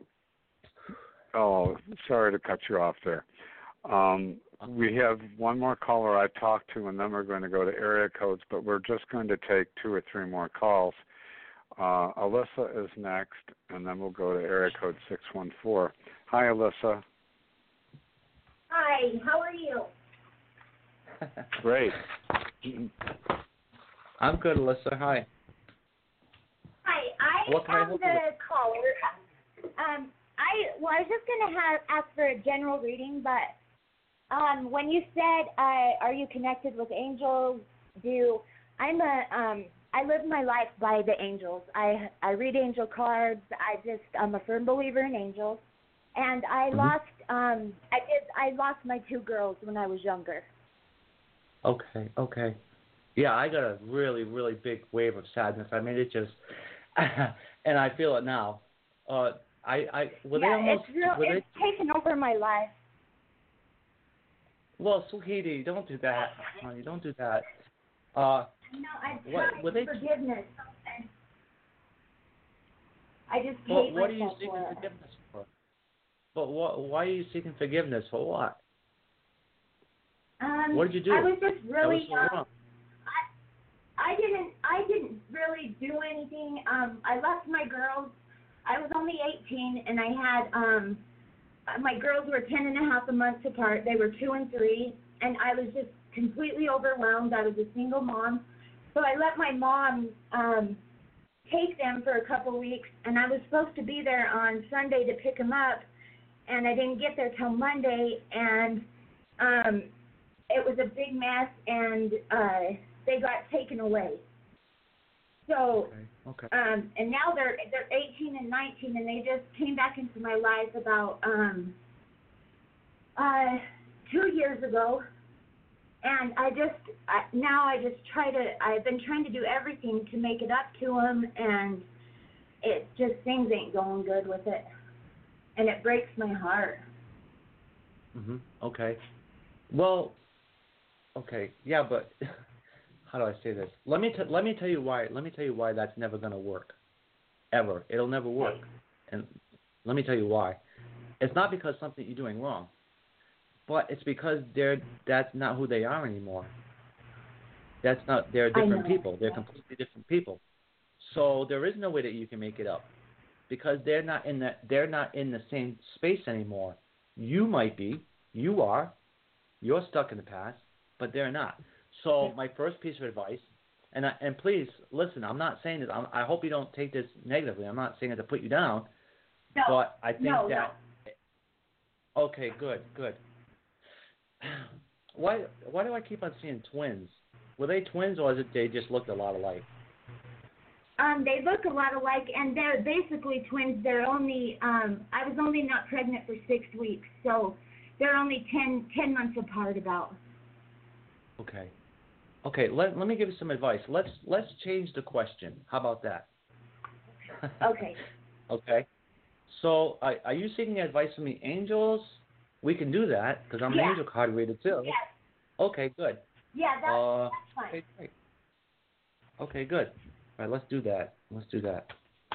oh, sorry to cut you off there. Um, we have one more caller I talked to, and then we're going to go to area codes, but we're just going to take two or three more calls. Uh, Alyssa is next, and then we'll go to area code six one four. Hi, Alyssa. Hi, how are you? Great. I'm good, Alyssa. Hi. Hi, I What can I am help the you with? caller. Um, I well, I was just gonna have ask for a general reading, but um, when you said, uh, "Are you connected with angels?" Do I'm a um, I live my life by the angels. I I read angel cards. I just I'm a firm believer in angels, and I Mm-hmm. lost um I did I lost my two girls when I was younger. Okay, okay. Yeah, I got a really, really big wave of sadness. I mean, it just, and I feel it now. Uh, I, I, were yeah, they almost, it's real. were It's they, taken over my life. well, sweetie, don't do that. Honey, don't do that. Uh, No, I what, tried were they, forgiveness. And I just well, hate what are you myself seeking for it. forgiveness for? But what, why are you seeking forgiveness for what? Um, What did you do? I was just really. That was so um, wrong. I, I didn't. I didn't really do anything. Um, I left my girls. I was only eighteen, and I had um, my girls were ten and a half a months apart. They were two and three, and I was just completely overwhelmed. I was a single mom, so I let my mom um, take them for a couple weeks, and I was supposed to be there on Sunday to pick them up, and I didn't get there till Monday, and um, it was a big mess, and uh, they got taken away. So, Okay, okay. um, and now they're they're eighteen and nineteen, and they just came back into my life about um, uh, two years ago. And I just I, now I just try to I've been trying to do everything to make it up to them, and it just things ain't going good with it, and it breaks my heart. Mhm. Okay. Well, okay. Yeah, but how do I say this? Let me t- let me tell you why. Let me tell you why that's never going to work. Ever. It'll never work. And let me tell you why. It's not because something you're doing wrong, but it's because they're that's not who they are anymore. That's not. They're different people. They're completely different people. So there is no way that you can make it up, because they're not in the they're not in the same space anymore. You might be. You are. You're stuck in the past, but they're not. So my first piece of advice, and I, and please listen, I'm not saying this. I'm, I hope you don't take this negatively. I'm not saying it to put you down, no, but I think no, that. No. Okay, good, good. Why why do I keep on seeing twins? Were they twins, or is it they just looked a lot alike? Um, they look a lot alike, and they're basically twins. They're only um, I was only not pregnant for six weeks, so they're only ten, ten months apart about. Okay. Okay, let let me give you some advice. Let's let's change the question. How about that? Okay. Okay. So, are, are you seeking advice from the angels? We can do that because I'm yeah. an angel card reader too. Yes. Okay, good. Yeah, that's, uh, that's fine. Okay, great. Okay, good. All right, let's do that. Let's do that.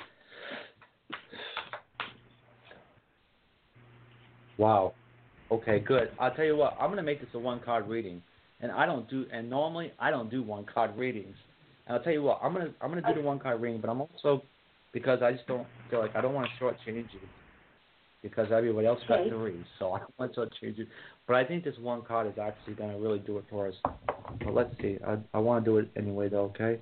Wow. Okay, good. I'll tell you what. I'm gonna make this a one card reading, and I don't do. And normally I don't do one card readings. And I'll tell you what. I'm gonna I'm gonna do the one card reading, but I'm also because I just don't feel like I don't want to shortchange you because everybody else got okay. three, so I don't want to shortchange you. But I think this one card is actually gonna really do it for us. But let's see. I I want to do it anyway, though. Okay.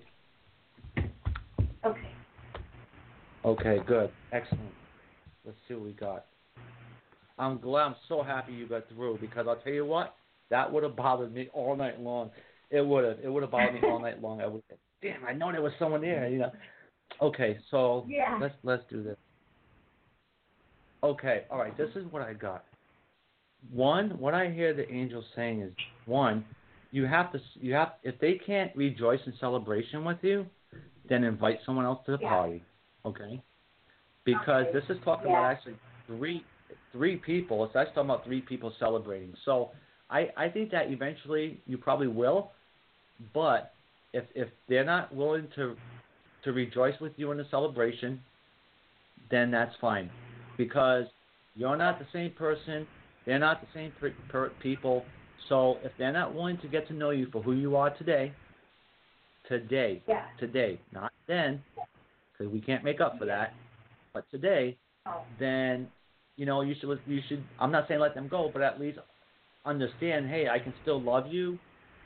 Okay. Okay. Good. Excellent. Let's see what we got. I'm glad. I'm so happy you got through because I'll tell you what, that would have bothered me all night long. It would have. It would have bothered me all night long. I would. Damn, I know there was someone there. You know. Okay, so yeah. let's let's do this. Okay. All right. This is what I got. One, what I hear the angels saying is one, you have to you have if they can't rejoice in celebration with you, then invite someone else to the yeah. party. Okay. Because okay. this is talking yeah. about actually three. Three people. It's actually talking about three people celebrating. So I, I think that eventually you probably will, but if if they're not willing to to rejoice with you in the celebration, then that's fine, because you're not the same person. They're not the same per, per people. So if they're not willing to get to know you for who you are today, today, yeah. today, not then, because we can't make up for that, but today, oh. then. You know, you should, you should, I'm not saying let them go, but at least understand, hey, I can still love you,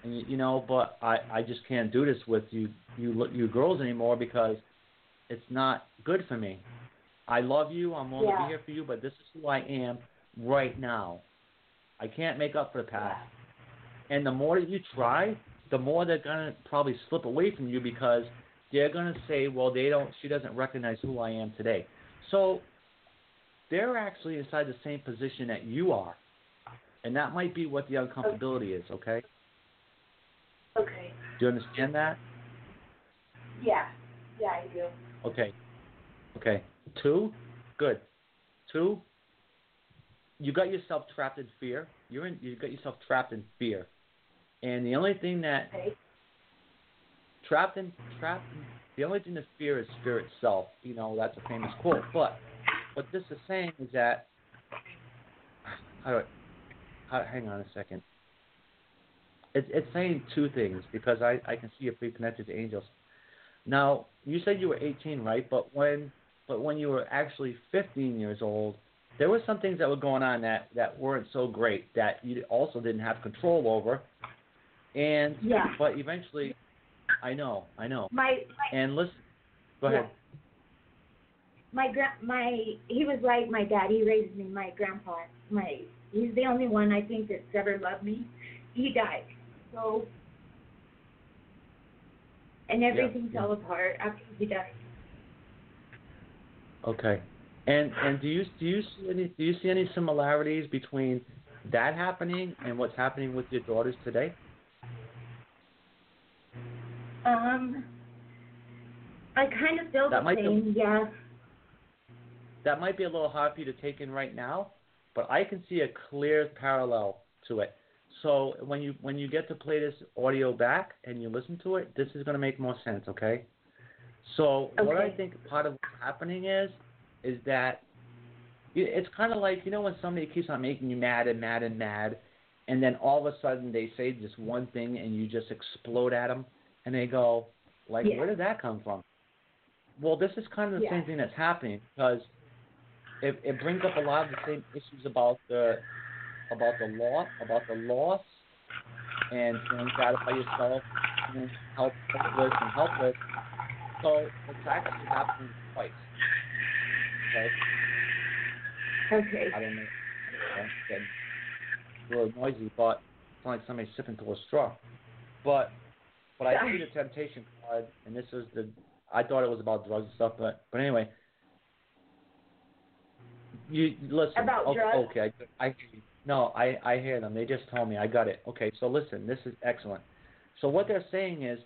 and you, you know, but I, I just can't do this with you, you, you girls anymore because it's not good for me. I love you. I'm willing yeah. to be here for you, but this is who I am right now. I can't make up for the past. Yeah. And the more that you try, the more they're gonna probably slip away from you because they're gonna say, well, they don't. She doesn't recognize who I am today. So they're actually inside the same position that you are, and that might be what the uncomfortability is. Okay. Okay. Do you understand that? Yeah. Yeah, I do. Okay. Okay. Two, good. Two, you got yourself trapped in fear. You're in. You got yourself trapped in fear, and the only thing that okay. trapped in trapped. In, the only thing that fear is fear itself. You know that's a famous quote. But what this is saying is that. How do I, how, hang on a second. It's it's saying two things because I I can see you're pretty connected to angels. Now you said you were eighteen, right? But when But when you were actually fifteen years old, there were some things that were going on that, that weren't so great that you also didn't have control over. And yeah. But eventually, I know, I know. My, my and listen, go yeah. ahead. My gra- my he was like my dad. He raised me. My grandpa. My he's the only one I think that's ever loved me. He died. So and everything yeah, fell yeah. apart after he died. Okay, and and do you do you see any do you see any similarities between that happening and what's happening with your daughters today? Um, I kind of feel that the same. Be, yeah. That might be a little hard for you to take in right now, but I can see a clear parallel to it. So when you when you get to play this audio back and you listen to it, this is going to make more sense. Okay. So okay. what I think part of what's happening is, is that it's kind of like, you know, when somebody keeps on making you mad and mad and mad, and then all of a sudden they say just one thing and you just explode at them, and they go, like, yeah. where did that come from? Well, this is kind of the yeah. same thing that's happening because it, it brings up a lot of the same issues about the about the loss, about the loss, and feeling bad about yourself, and helpless and helpless. So it's actually happening twice. Okay. Okay. I don't know. It's getting a little noisy, but it's like somebody sipping to a straw. But but I see the temptation card, and this is the. I thought it was about drugs and stuff, but but anyway. You listen. About okay, drugs. Okay. I, I no. I I hear them. They just told me. I got it. Okay. So listen. This is excellent. So what they're saying is,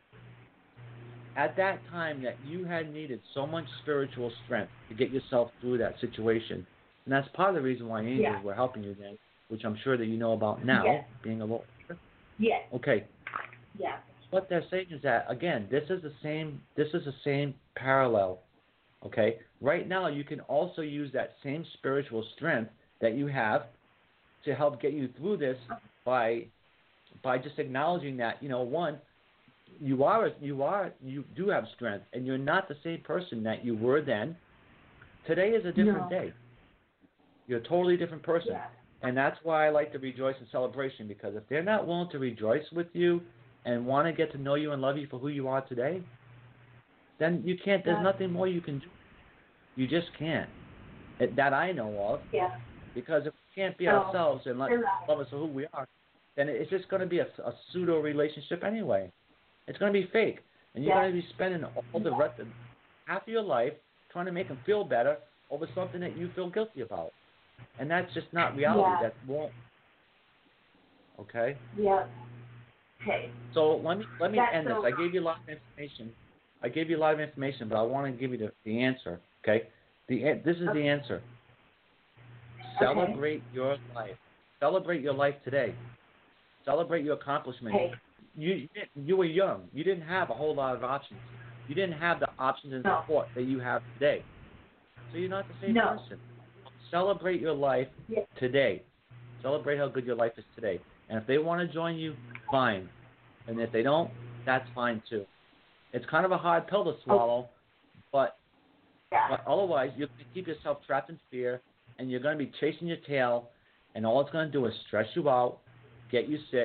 at that time that you had needed so much spiritual strength to get yourself through that situation, and that's part of the reason why angels yeah. were helping you then, which I'm sure that you know about now, yes. being a little. Yes. Okay. Yeah. What they're saying is that again, this is the same. This is the same parallel. Okay. Right now, you can also use that same spiritual strength that you have to help get you through this by by just acknowledging that, you know, one, you are you are you do have strength, and you're not the same person that you were then. Today is a different no. day. You're a totally different person, yeah. and that's why I like to rejoice in celebration, because if they're not willing to rejoice with you and want to get to know you and love you for who you are today, then you can't. There's yeah. nothing more you can do. You just can't. That I know of. Yeah. Because if we can't be oh, ourselves and let, right. love us for who we are, then it's just going to be a, a pseudo relationship anyway. It's going to be fake, and you're yeah. going to be spending all the rest of half of your life trying to make them feel better over something that you feel guilty about, and that's just not reality. Yeah. That won't. Okay. Yeah. Okay. So let me let me that's end so this. I gave you a lot of information. I gave you a lot of information, but I want to give you the, the answer. Okay. The this is okay. the answer. Celebrate okay. your life. Celebrate your life today. Celebrate your accomplishments. Okay. You you were young. You didn't have a whole lot of options. You didn't have the options and no. support that you have today. So you're not the same no. person. Celebrate your life yeah. today. Celebrate how good your life is today. And if they want to join you, fine. And if they don't, that's fine too. It's kind of a hard pill to swallow, okay. but, yeah. but otherwise you're going to keep yourself trapped in fear, and you're going to be chasing your tail, and all it's going to do is stress you out, get you sick,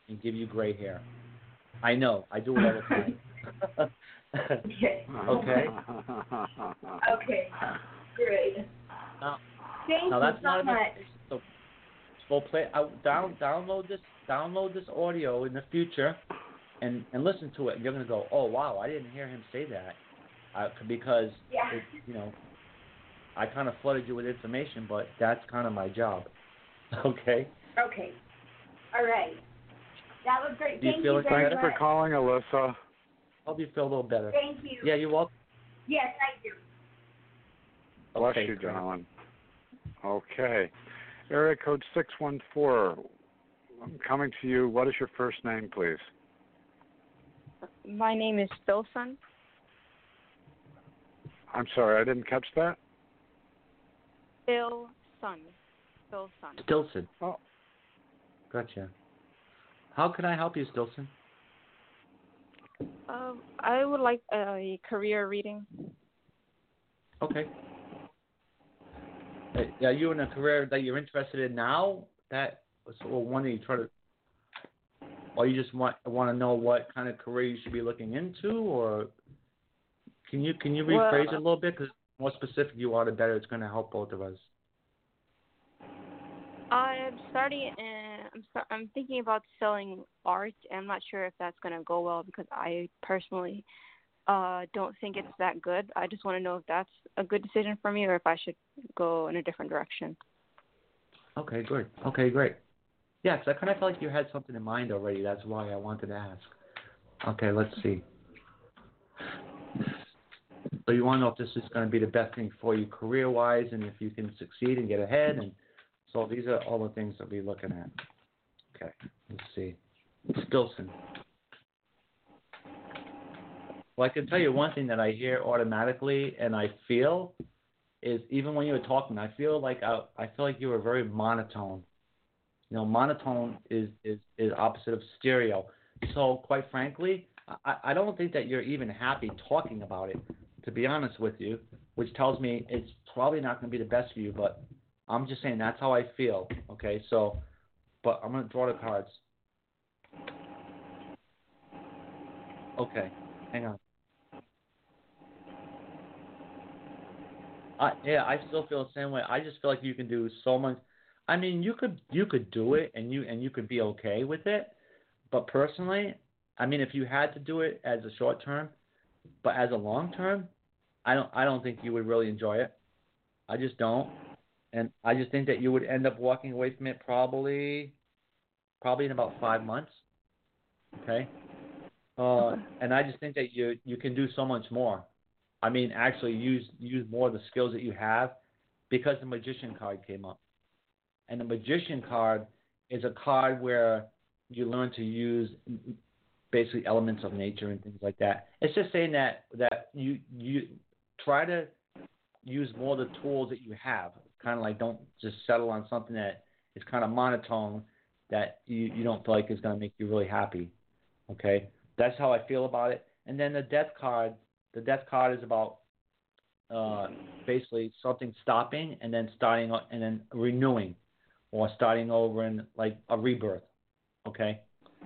and give you gray hair. I know. I do it all the time. Okay. Okay. Okay. Great. Now, Thank now you that's so not much. a so, so play. I, down download this download this audio in the future, and and listen to it. And you're gonna go, oh wow, I didn't hear him say that, uh, because Yeah. it, you know, I kind of flooded you with information, but that's kind of my job. Okay. Okay. All right. That was great. Do you Thank feel you like very Thanks much. for calling, Alyssa. Hope you feel a little better. Thank you. Yeah, you're welcome. Yes, I do. Bless Okay, you, great. gentlemen. Okay. Area code six one four. I'm coming to you. What is your first name, please? My name is Philson. I'm sorry, I didn't catch that. Phil Sun. Phil Sun. Stilson. Oh. Gotcha. How can I help you, Stilson? Um, I would like a career reading. Okay. Uh, Are you in a career that you're interested in now? That or one that you try to, or you just want want to know what kind of career you should be looking into, or can you can you rephrase Well, it a little bit? Because the more specific you are, the better it's going to help both of us. I'm starting. In, I'm start, I'm thinking about selling art. I'm not sure if that's going to go well because I personally uh, don't think it's that good. I just want to know if that's a good decision for me or if I should go in a different direction. Okay, good. Okay, great. Yeah, because I kind of felt like you had something in mind already. That's why I wanted to ask. Okay, let's see. So you want to know if this is going to be the best thing for you career-wise and if you can succeed and get ahead. And so these are all the things that we're looking at. Okay, let's see. Stilson. Well, I can tell you one thing that I hear automatically and I feel is even when you were talking, I feel like I, I feel like you were very monotone. You know, monotone is, is, is opposite of stereo. So quite frankly, I, I don't think that you're even happy talking about it, to be honest with you, which tells me it's probably not going to be the best for you, but I'm just saying that's how I feel. Okay, so, but I'm going to draw the cards. Okay, hang on. I, yeah, I still feel the same way. I just feel like you can do so much. I mean, you could you could do it and you and you could be okay with it. But personally, I mean, if you had to do it as a short term, but as a long term, I don't I don't think you would really enjoy it. I just don't, and I just think that you would end up walking away from it probably probably in about five months. Okay. Uh, and I just think that you you can do so much more. I mean, actually use use more of the skills that you have because the Magician card came up. And the Magician card is a card where you learn to use basically elements of nature and things like that. It's just saying that that you you try to use more of the tools that you have. Kind of like don't just settle on something that is kind of monotone that you, you don't feel like is going to make you really happy. Okay? That's how I feel about it. And then the Death card, the Death card is about uh, basically something stopping and then starting and then renewing or starting over in like a rebirth. Okay?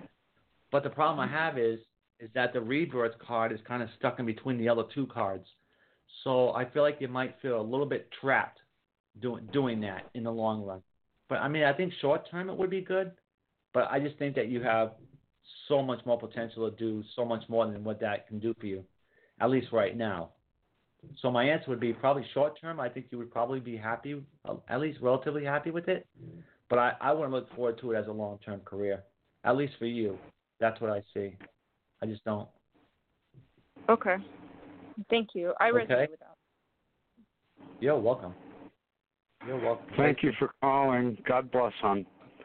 But the problem I have is is that the rebirth card is kind of stuck in between the other two cards. So I feel like you might feel a little bit trapped doing doing that in the long run. But I mean, I think short term it would be good, but I just think that you have so much more potential to do so much more than what that can do for you, at least right now. So my answer would be probably short term. I think you would probably be happy, at least relatively happy with it. But I, I wouldn't look forward to it as a long term career, at least for you. That's what I see. I just don't. Okay. Thank you. I resonate Okay. with that. You're welcome. You're welcome. Thank you for calling. God bless, hon.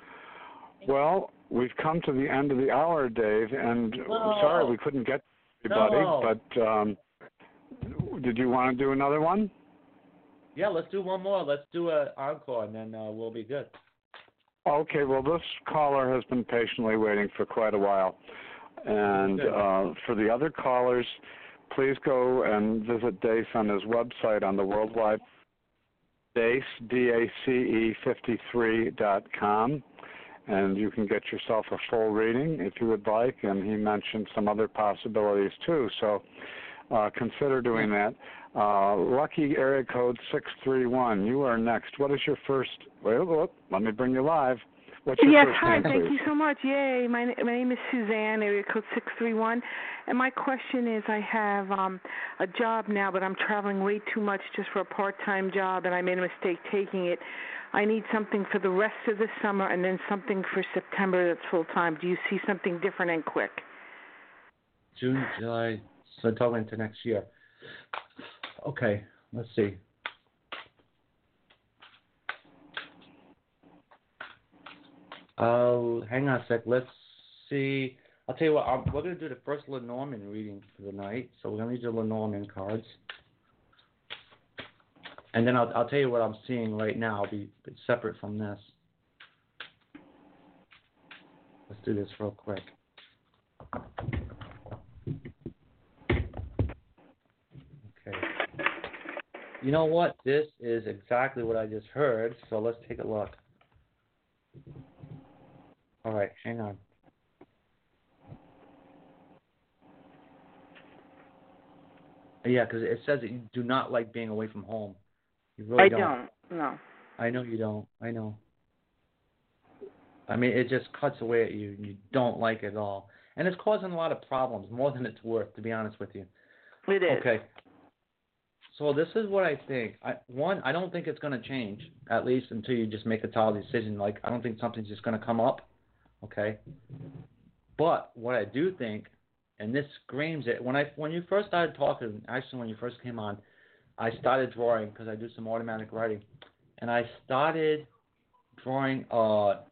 Well, we've come to the end of the hour, Dave, and No. sorry we couldn't get to everybody, No. but um, did you want to do another one? Yeah, let's do one more. Let's do an encore, and then uh, we'll be good. Okay, well, this caller has been patiently waiting for quite a while. And uh, for the other callers, please go and visit Dace on his website on the Worldwide Dace, D A C E fifty-three dot com. and you can get yourself a full reading if you would like. And he mentioned some other possibilities too. So uh, consider doing that. Uh, lucky area code six three one. You are next. What is your first? Wait, wait, let me bring you live. What's your yes, first hi. name, Thank please? you so much. Yay. My my name is Suzanne, area code six three one. And my question is, I have um, a job now, but I'm traveling way too much just for a part-time job, and I made a mistake taking it. I need something for the rest of the summer and then something for September that's full-time. Do you see something different and quick? June, July, so talking into next year. Okay, let's see. Uh, hang on a sec. Let's see. I'll tell you what. Um, we're going to do the first Lenormand reading for the night. So we're going to use the Lenormand cards. And then I'll, I'll tell you what I'm seeing right now. I'll be separate from this. Let's do this real quick. Okay. You know what? This is exactly what I just heard. So let's take a look. All right, hang on. Yeah, because it says that you do not like being away from home. You really I don't. don't. No. I know you don't. I know. I mean, it just cuts away at you, and you don't like it at all. And it's causing a lot of problems, more than it's worth, to be honest with you. It is. Okay. So this is what I think. I, one, I don't think it's going to change, at least until you just make a solid decision. Like, I don't think something's just going to come up. Okay, but what I do think, and this screams it, when I when you first started talking, actually when you first came on, I started drawing because I do some automatic writing, and I started drawing. Uh,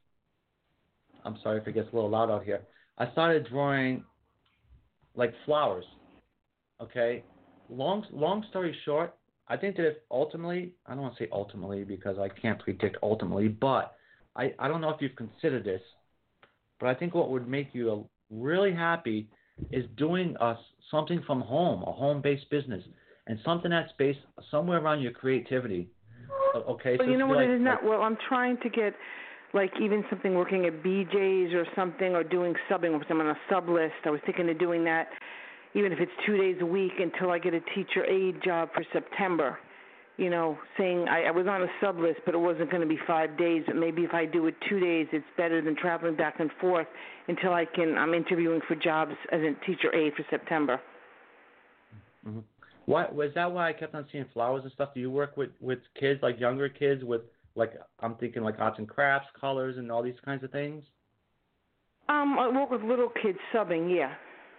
I'm sorry if it gets a little loud out here. I started drawing like flowers. Okay, long long story short, I think that if ultimately, I don't want to say ultimately because I can't predict ultimately, but I I don't know if you've considered this. But I think what would make you really happy is doing uh, something from home, a home-based business, and something that's based somewhere around your creativity. Okay. Well, so you know what like, it is not. like, Well, I'm trying to get, like, even something working at B J's or something, or doing subbing with them on a sub list. I was thinking of doing that, even if it's two days a week, until I get a teacher aide job for September. You know, saying I, I was on a sub list, but it wasn't going to be five days. But maybe if I do it two days, it's better than traveling back and forth until I can. I'm interviewing for jobs as a teacher aide for September. Mm-hmm. What was that? Why I kept on seeing flowers and stuff? Do you work with with kids, like younger kids, with like I'm thinking like arts and crafts, colors, and all these kinds of things? Um, I work with little kids subbing. Yeah.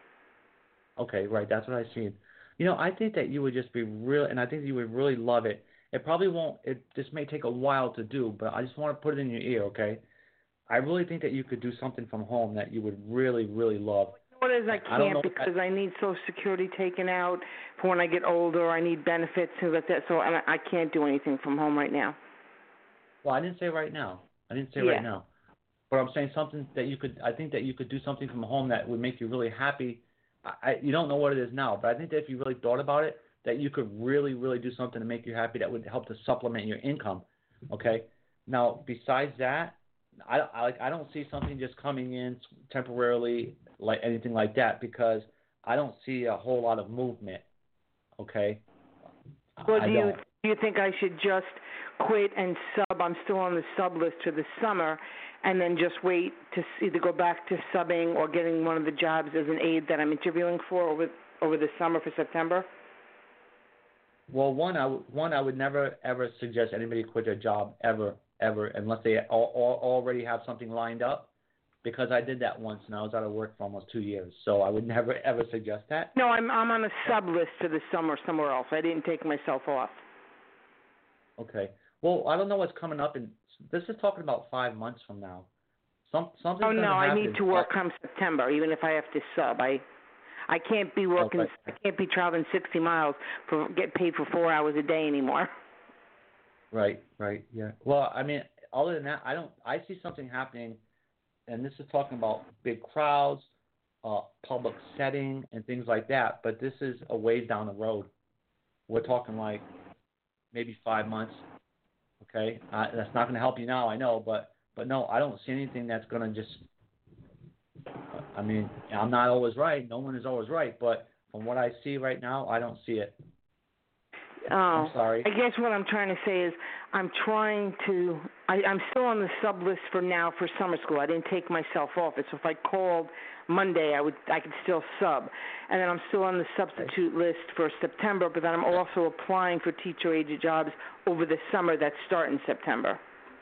Okay, right. That's what I've seen. You know, I think that you would just be real, and I think you would really love it. It probably won't, it just may take a while to do, but I just want to put it in your ear, okay? I really think that you could do something from home that you would really, really love. What is I can't I don't know because I, I need Social Security taken out for when I get older. I need benefits, things like that. So I, I can't do anything from home right now. Well, I didn't say right now. I didn't say yeah. right now. But I'm saying something that you could, I think that you could do something from home that would make you really happy. I, you don't know what it is now, but I think that if you really thought about it, that you could really, really do something to make you happy that would help to supplement your income. Okay. Now, besides that, I, I like I don't see something just coming in temporarily, like anything like that, because I don't see a whole lot of movement. Okay. Well, I do you don't. do you think I should just quit and sub? I'm still on the sub list for the summer, and then just wait to either go back to subbing or getting one of the jobs as an aide that I'm interviewing for over over the summer for September? Well, one, I w- one I would never ever suggest anybody quit their job ever ever unless they all, all, already have something lined up, because I did that once and I was out of work for almost two years. So I would never ever suggest that. No, I'm I'm on a sub list for the summer somewhere else. I didn't take myself off. Okay. Well, I don't know what's coming up, and this is talking about five months from now. Some something's Oh going no, to happen. I need to work come September, even if I have to sub. I I can't be working. Okay. I can't be traveling sixty miles for get paid for four hours a day anymore. Right. Right. Yeah. Well, I mean, other than that, I don't. I see something happening, and this is talking about big crowds, uh, public setting, and things like that. But this is a ways down the road. We're talking like maybe five months. Okay, uh, that's not going to help you now, I know, but but no, I don't see anything that's going to just. I mean, I'm not always right. No one is always right, but from what I see right now, I don't see it. Oh, I'm sorry. I guess what I'm trying to say is I'm trying to. I, I'm still on the sub list for now for summer school. I didn't take myself off it, so if I called Monday, I would I could still sub, and then I'm still on the substitute list for September. But then I'm also applying for teacher aide jobs over the summer that start in September.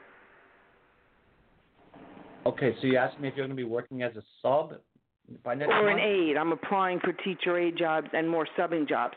Okay, so you asked me if you're going to be working as a sub by next or month? an aide. I'm applying for teacher aide jobs and more subbing jobs.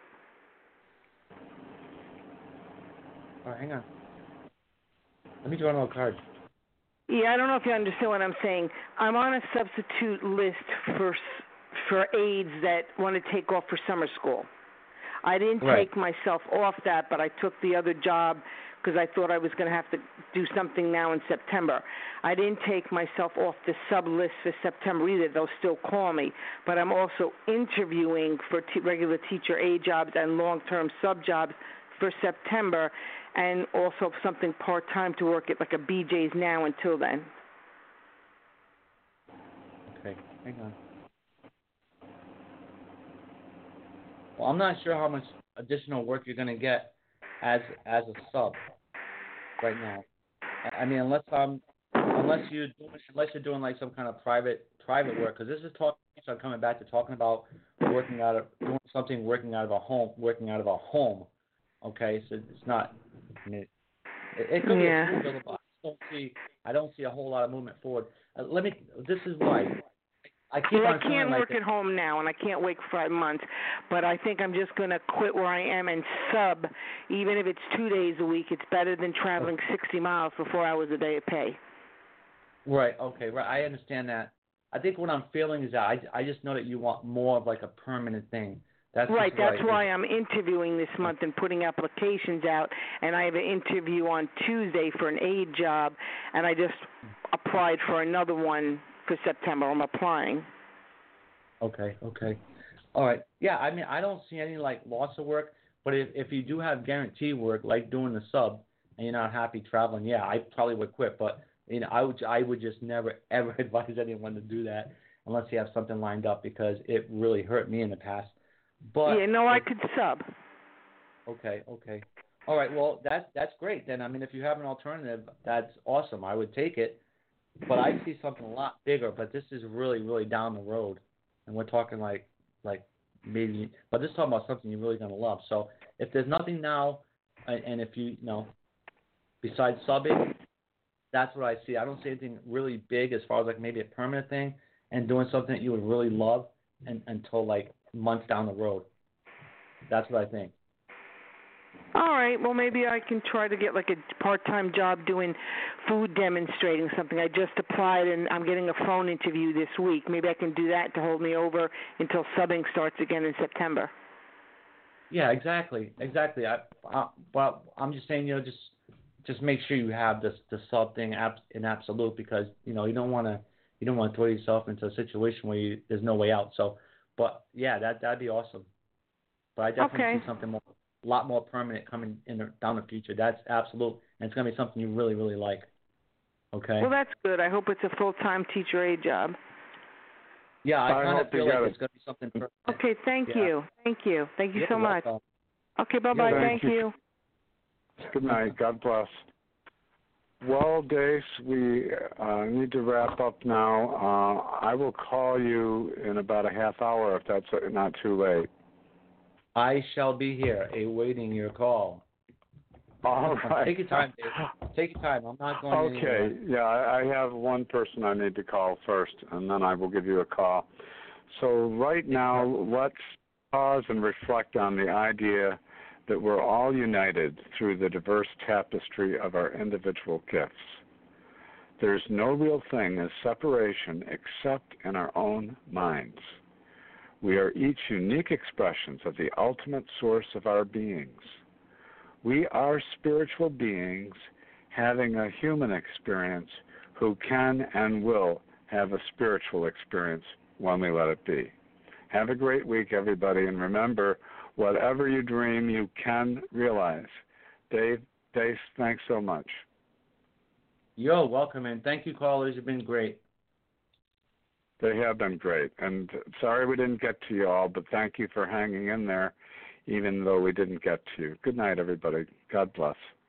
All right, hang on. Let me draw another card. Yeah, I don't know if you understand what I'm saying. I'm on a substitute list for for aides that want to take off for summer school. I didn't Right. take myself off that, but I took the other job because I thought I was going to have to do something now in September. I didn't take myself off the sub list for September either. They'll still call me. But I'm also interviewing for t- regular teacher aide jobs and long-term sub jobs for September, and also something part-time to work at like a B J's now until then. Okay, hang on. Well, I'm not sure how much additional work you're going to get as as a sub right now. I mean, unless I'm unless you unless you're doing like some kind of private private work, because this is talking. So I'm coming back to talking about working out of doing something, working out of a home, working out of a home. Okay, so it's not. I mean, it, it could Yeah. be a school, but I don't see. I don't see a whole lot of movement forward. Uh, let me. This is why. I keep Well, on I feeling can't like work it. at home now, and I can't wait for five months. But I think I'm just going to quit where I am and sub, even if it's two days a week. It's better than traveling sixty miles for four hours a day of pay. Right. Okay. Right. I understand that. I think what I'm feeling is that I, I just know that you want more of like a permanent thing. That's Right. just what That's I why think. I'm interviewing this month and putting applications out. And I have an interview on Tuesday for an aide job, and I just applied for another one for September. I'm applying. Okay. Okay. All right. Yeah. I mean, I don't see any like loss of work, but if if you do have guaranteed work, like doing the sub, and you're not happy traveling, yeah, I probably would quit. But you know, I would I would just never ever advise anyone to do that unless you have something lined up, because it really hurt me in the past. But yeah, no, I if- could sub. Okay, okay. All right, well, that's that's great then. I mean, if you have an alternative, that's awesome. I would take it. But I see something a lot bigger, but this is really, really down the road. And we're talking like, like maybe, but this is talking about something you're really going to love. So if there's nothing now, and and if you, you know, besides subbing, that's what I see. I don't see anything really big as far as like maybe a permanent thing and doing something that you would really love and, until like months down the road. That's what I think. All right. Well, maybe I can try to get like a part-time job doing food demonstrating something. I just applied, and I'm getting a phone interview this week. Maybe I can do that to hold me over until subbing starts again in September. Yeah, exactly, exactly. I, I, well, I'm just saying, you know, just just make sure you have this the sub thing ab- in absolute, because you know you don't want to you don't want to throw yourself into a situation where you, there's no way out. So, but yeah, that that'd be awesome. But I definitely Okay. see something more, a lot more permanent coming in the, down the future. That's absolute, and it's gonna be something you really really like. Okay. Well, that's good. I hope it's a full-time teacher aide job. Yeah, I I kind hope of you feel get like it. it's gonna be something permanent. Okay. Thank Yeah. you. Thank you. Thank you You're so much. welcome. Okay. Bye-bye. Yeah, Thank thank you. you. Good night. God bless. Well, Dace, we uh, need to wrap up now. Uh, I will call you in about a half hour if that's not too late. I shall be here, awaiting your call. All right. Take your time, Dave. Take your time. I'm not going anywhere. Okay. Yeah, I I have one person I need to call first, and then I will give you a call. So right now, let's pause and reflect on the idea that we're all united through the diverse tapestry of our individual gifts. There's no real thing as separation except in our own minds. We are each unique expressions of the ultimate source of our beings. We are spiritual beings having a human experience who can and will have a spiritual experience when we let it be. Have a great week, everybody, and remember, whatever you dream, you can realize. Dave, Dave, thanks so much. You're welcome, and thank you, callers. You've been great. They have been great. And sorry we didn't get to you all, but thank you for hanging in there, even though we didn't get to you. Good night, everybody. God bless.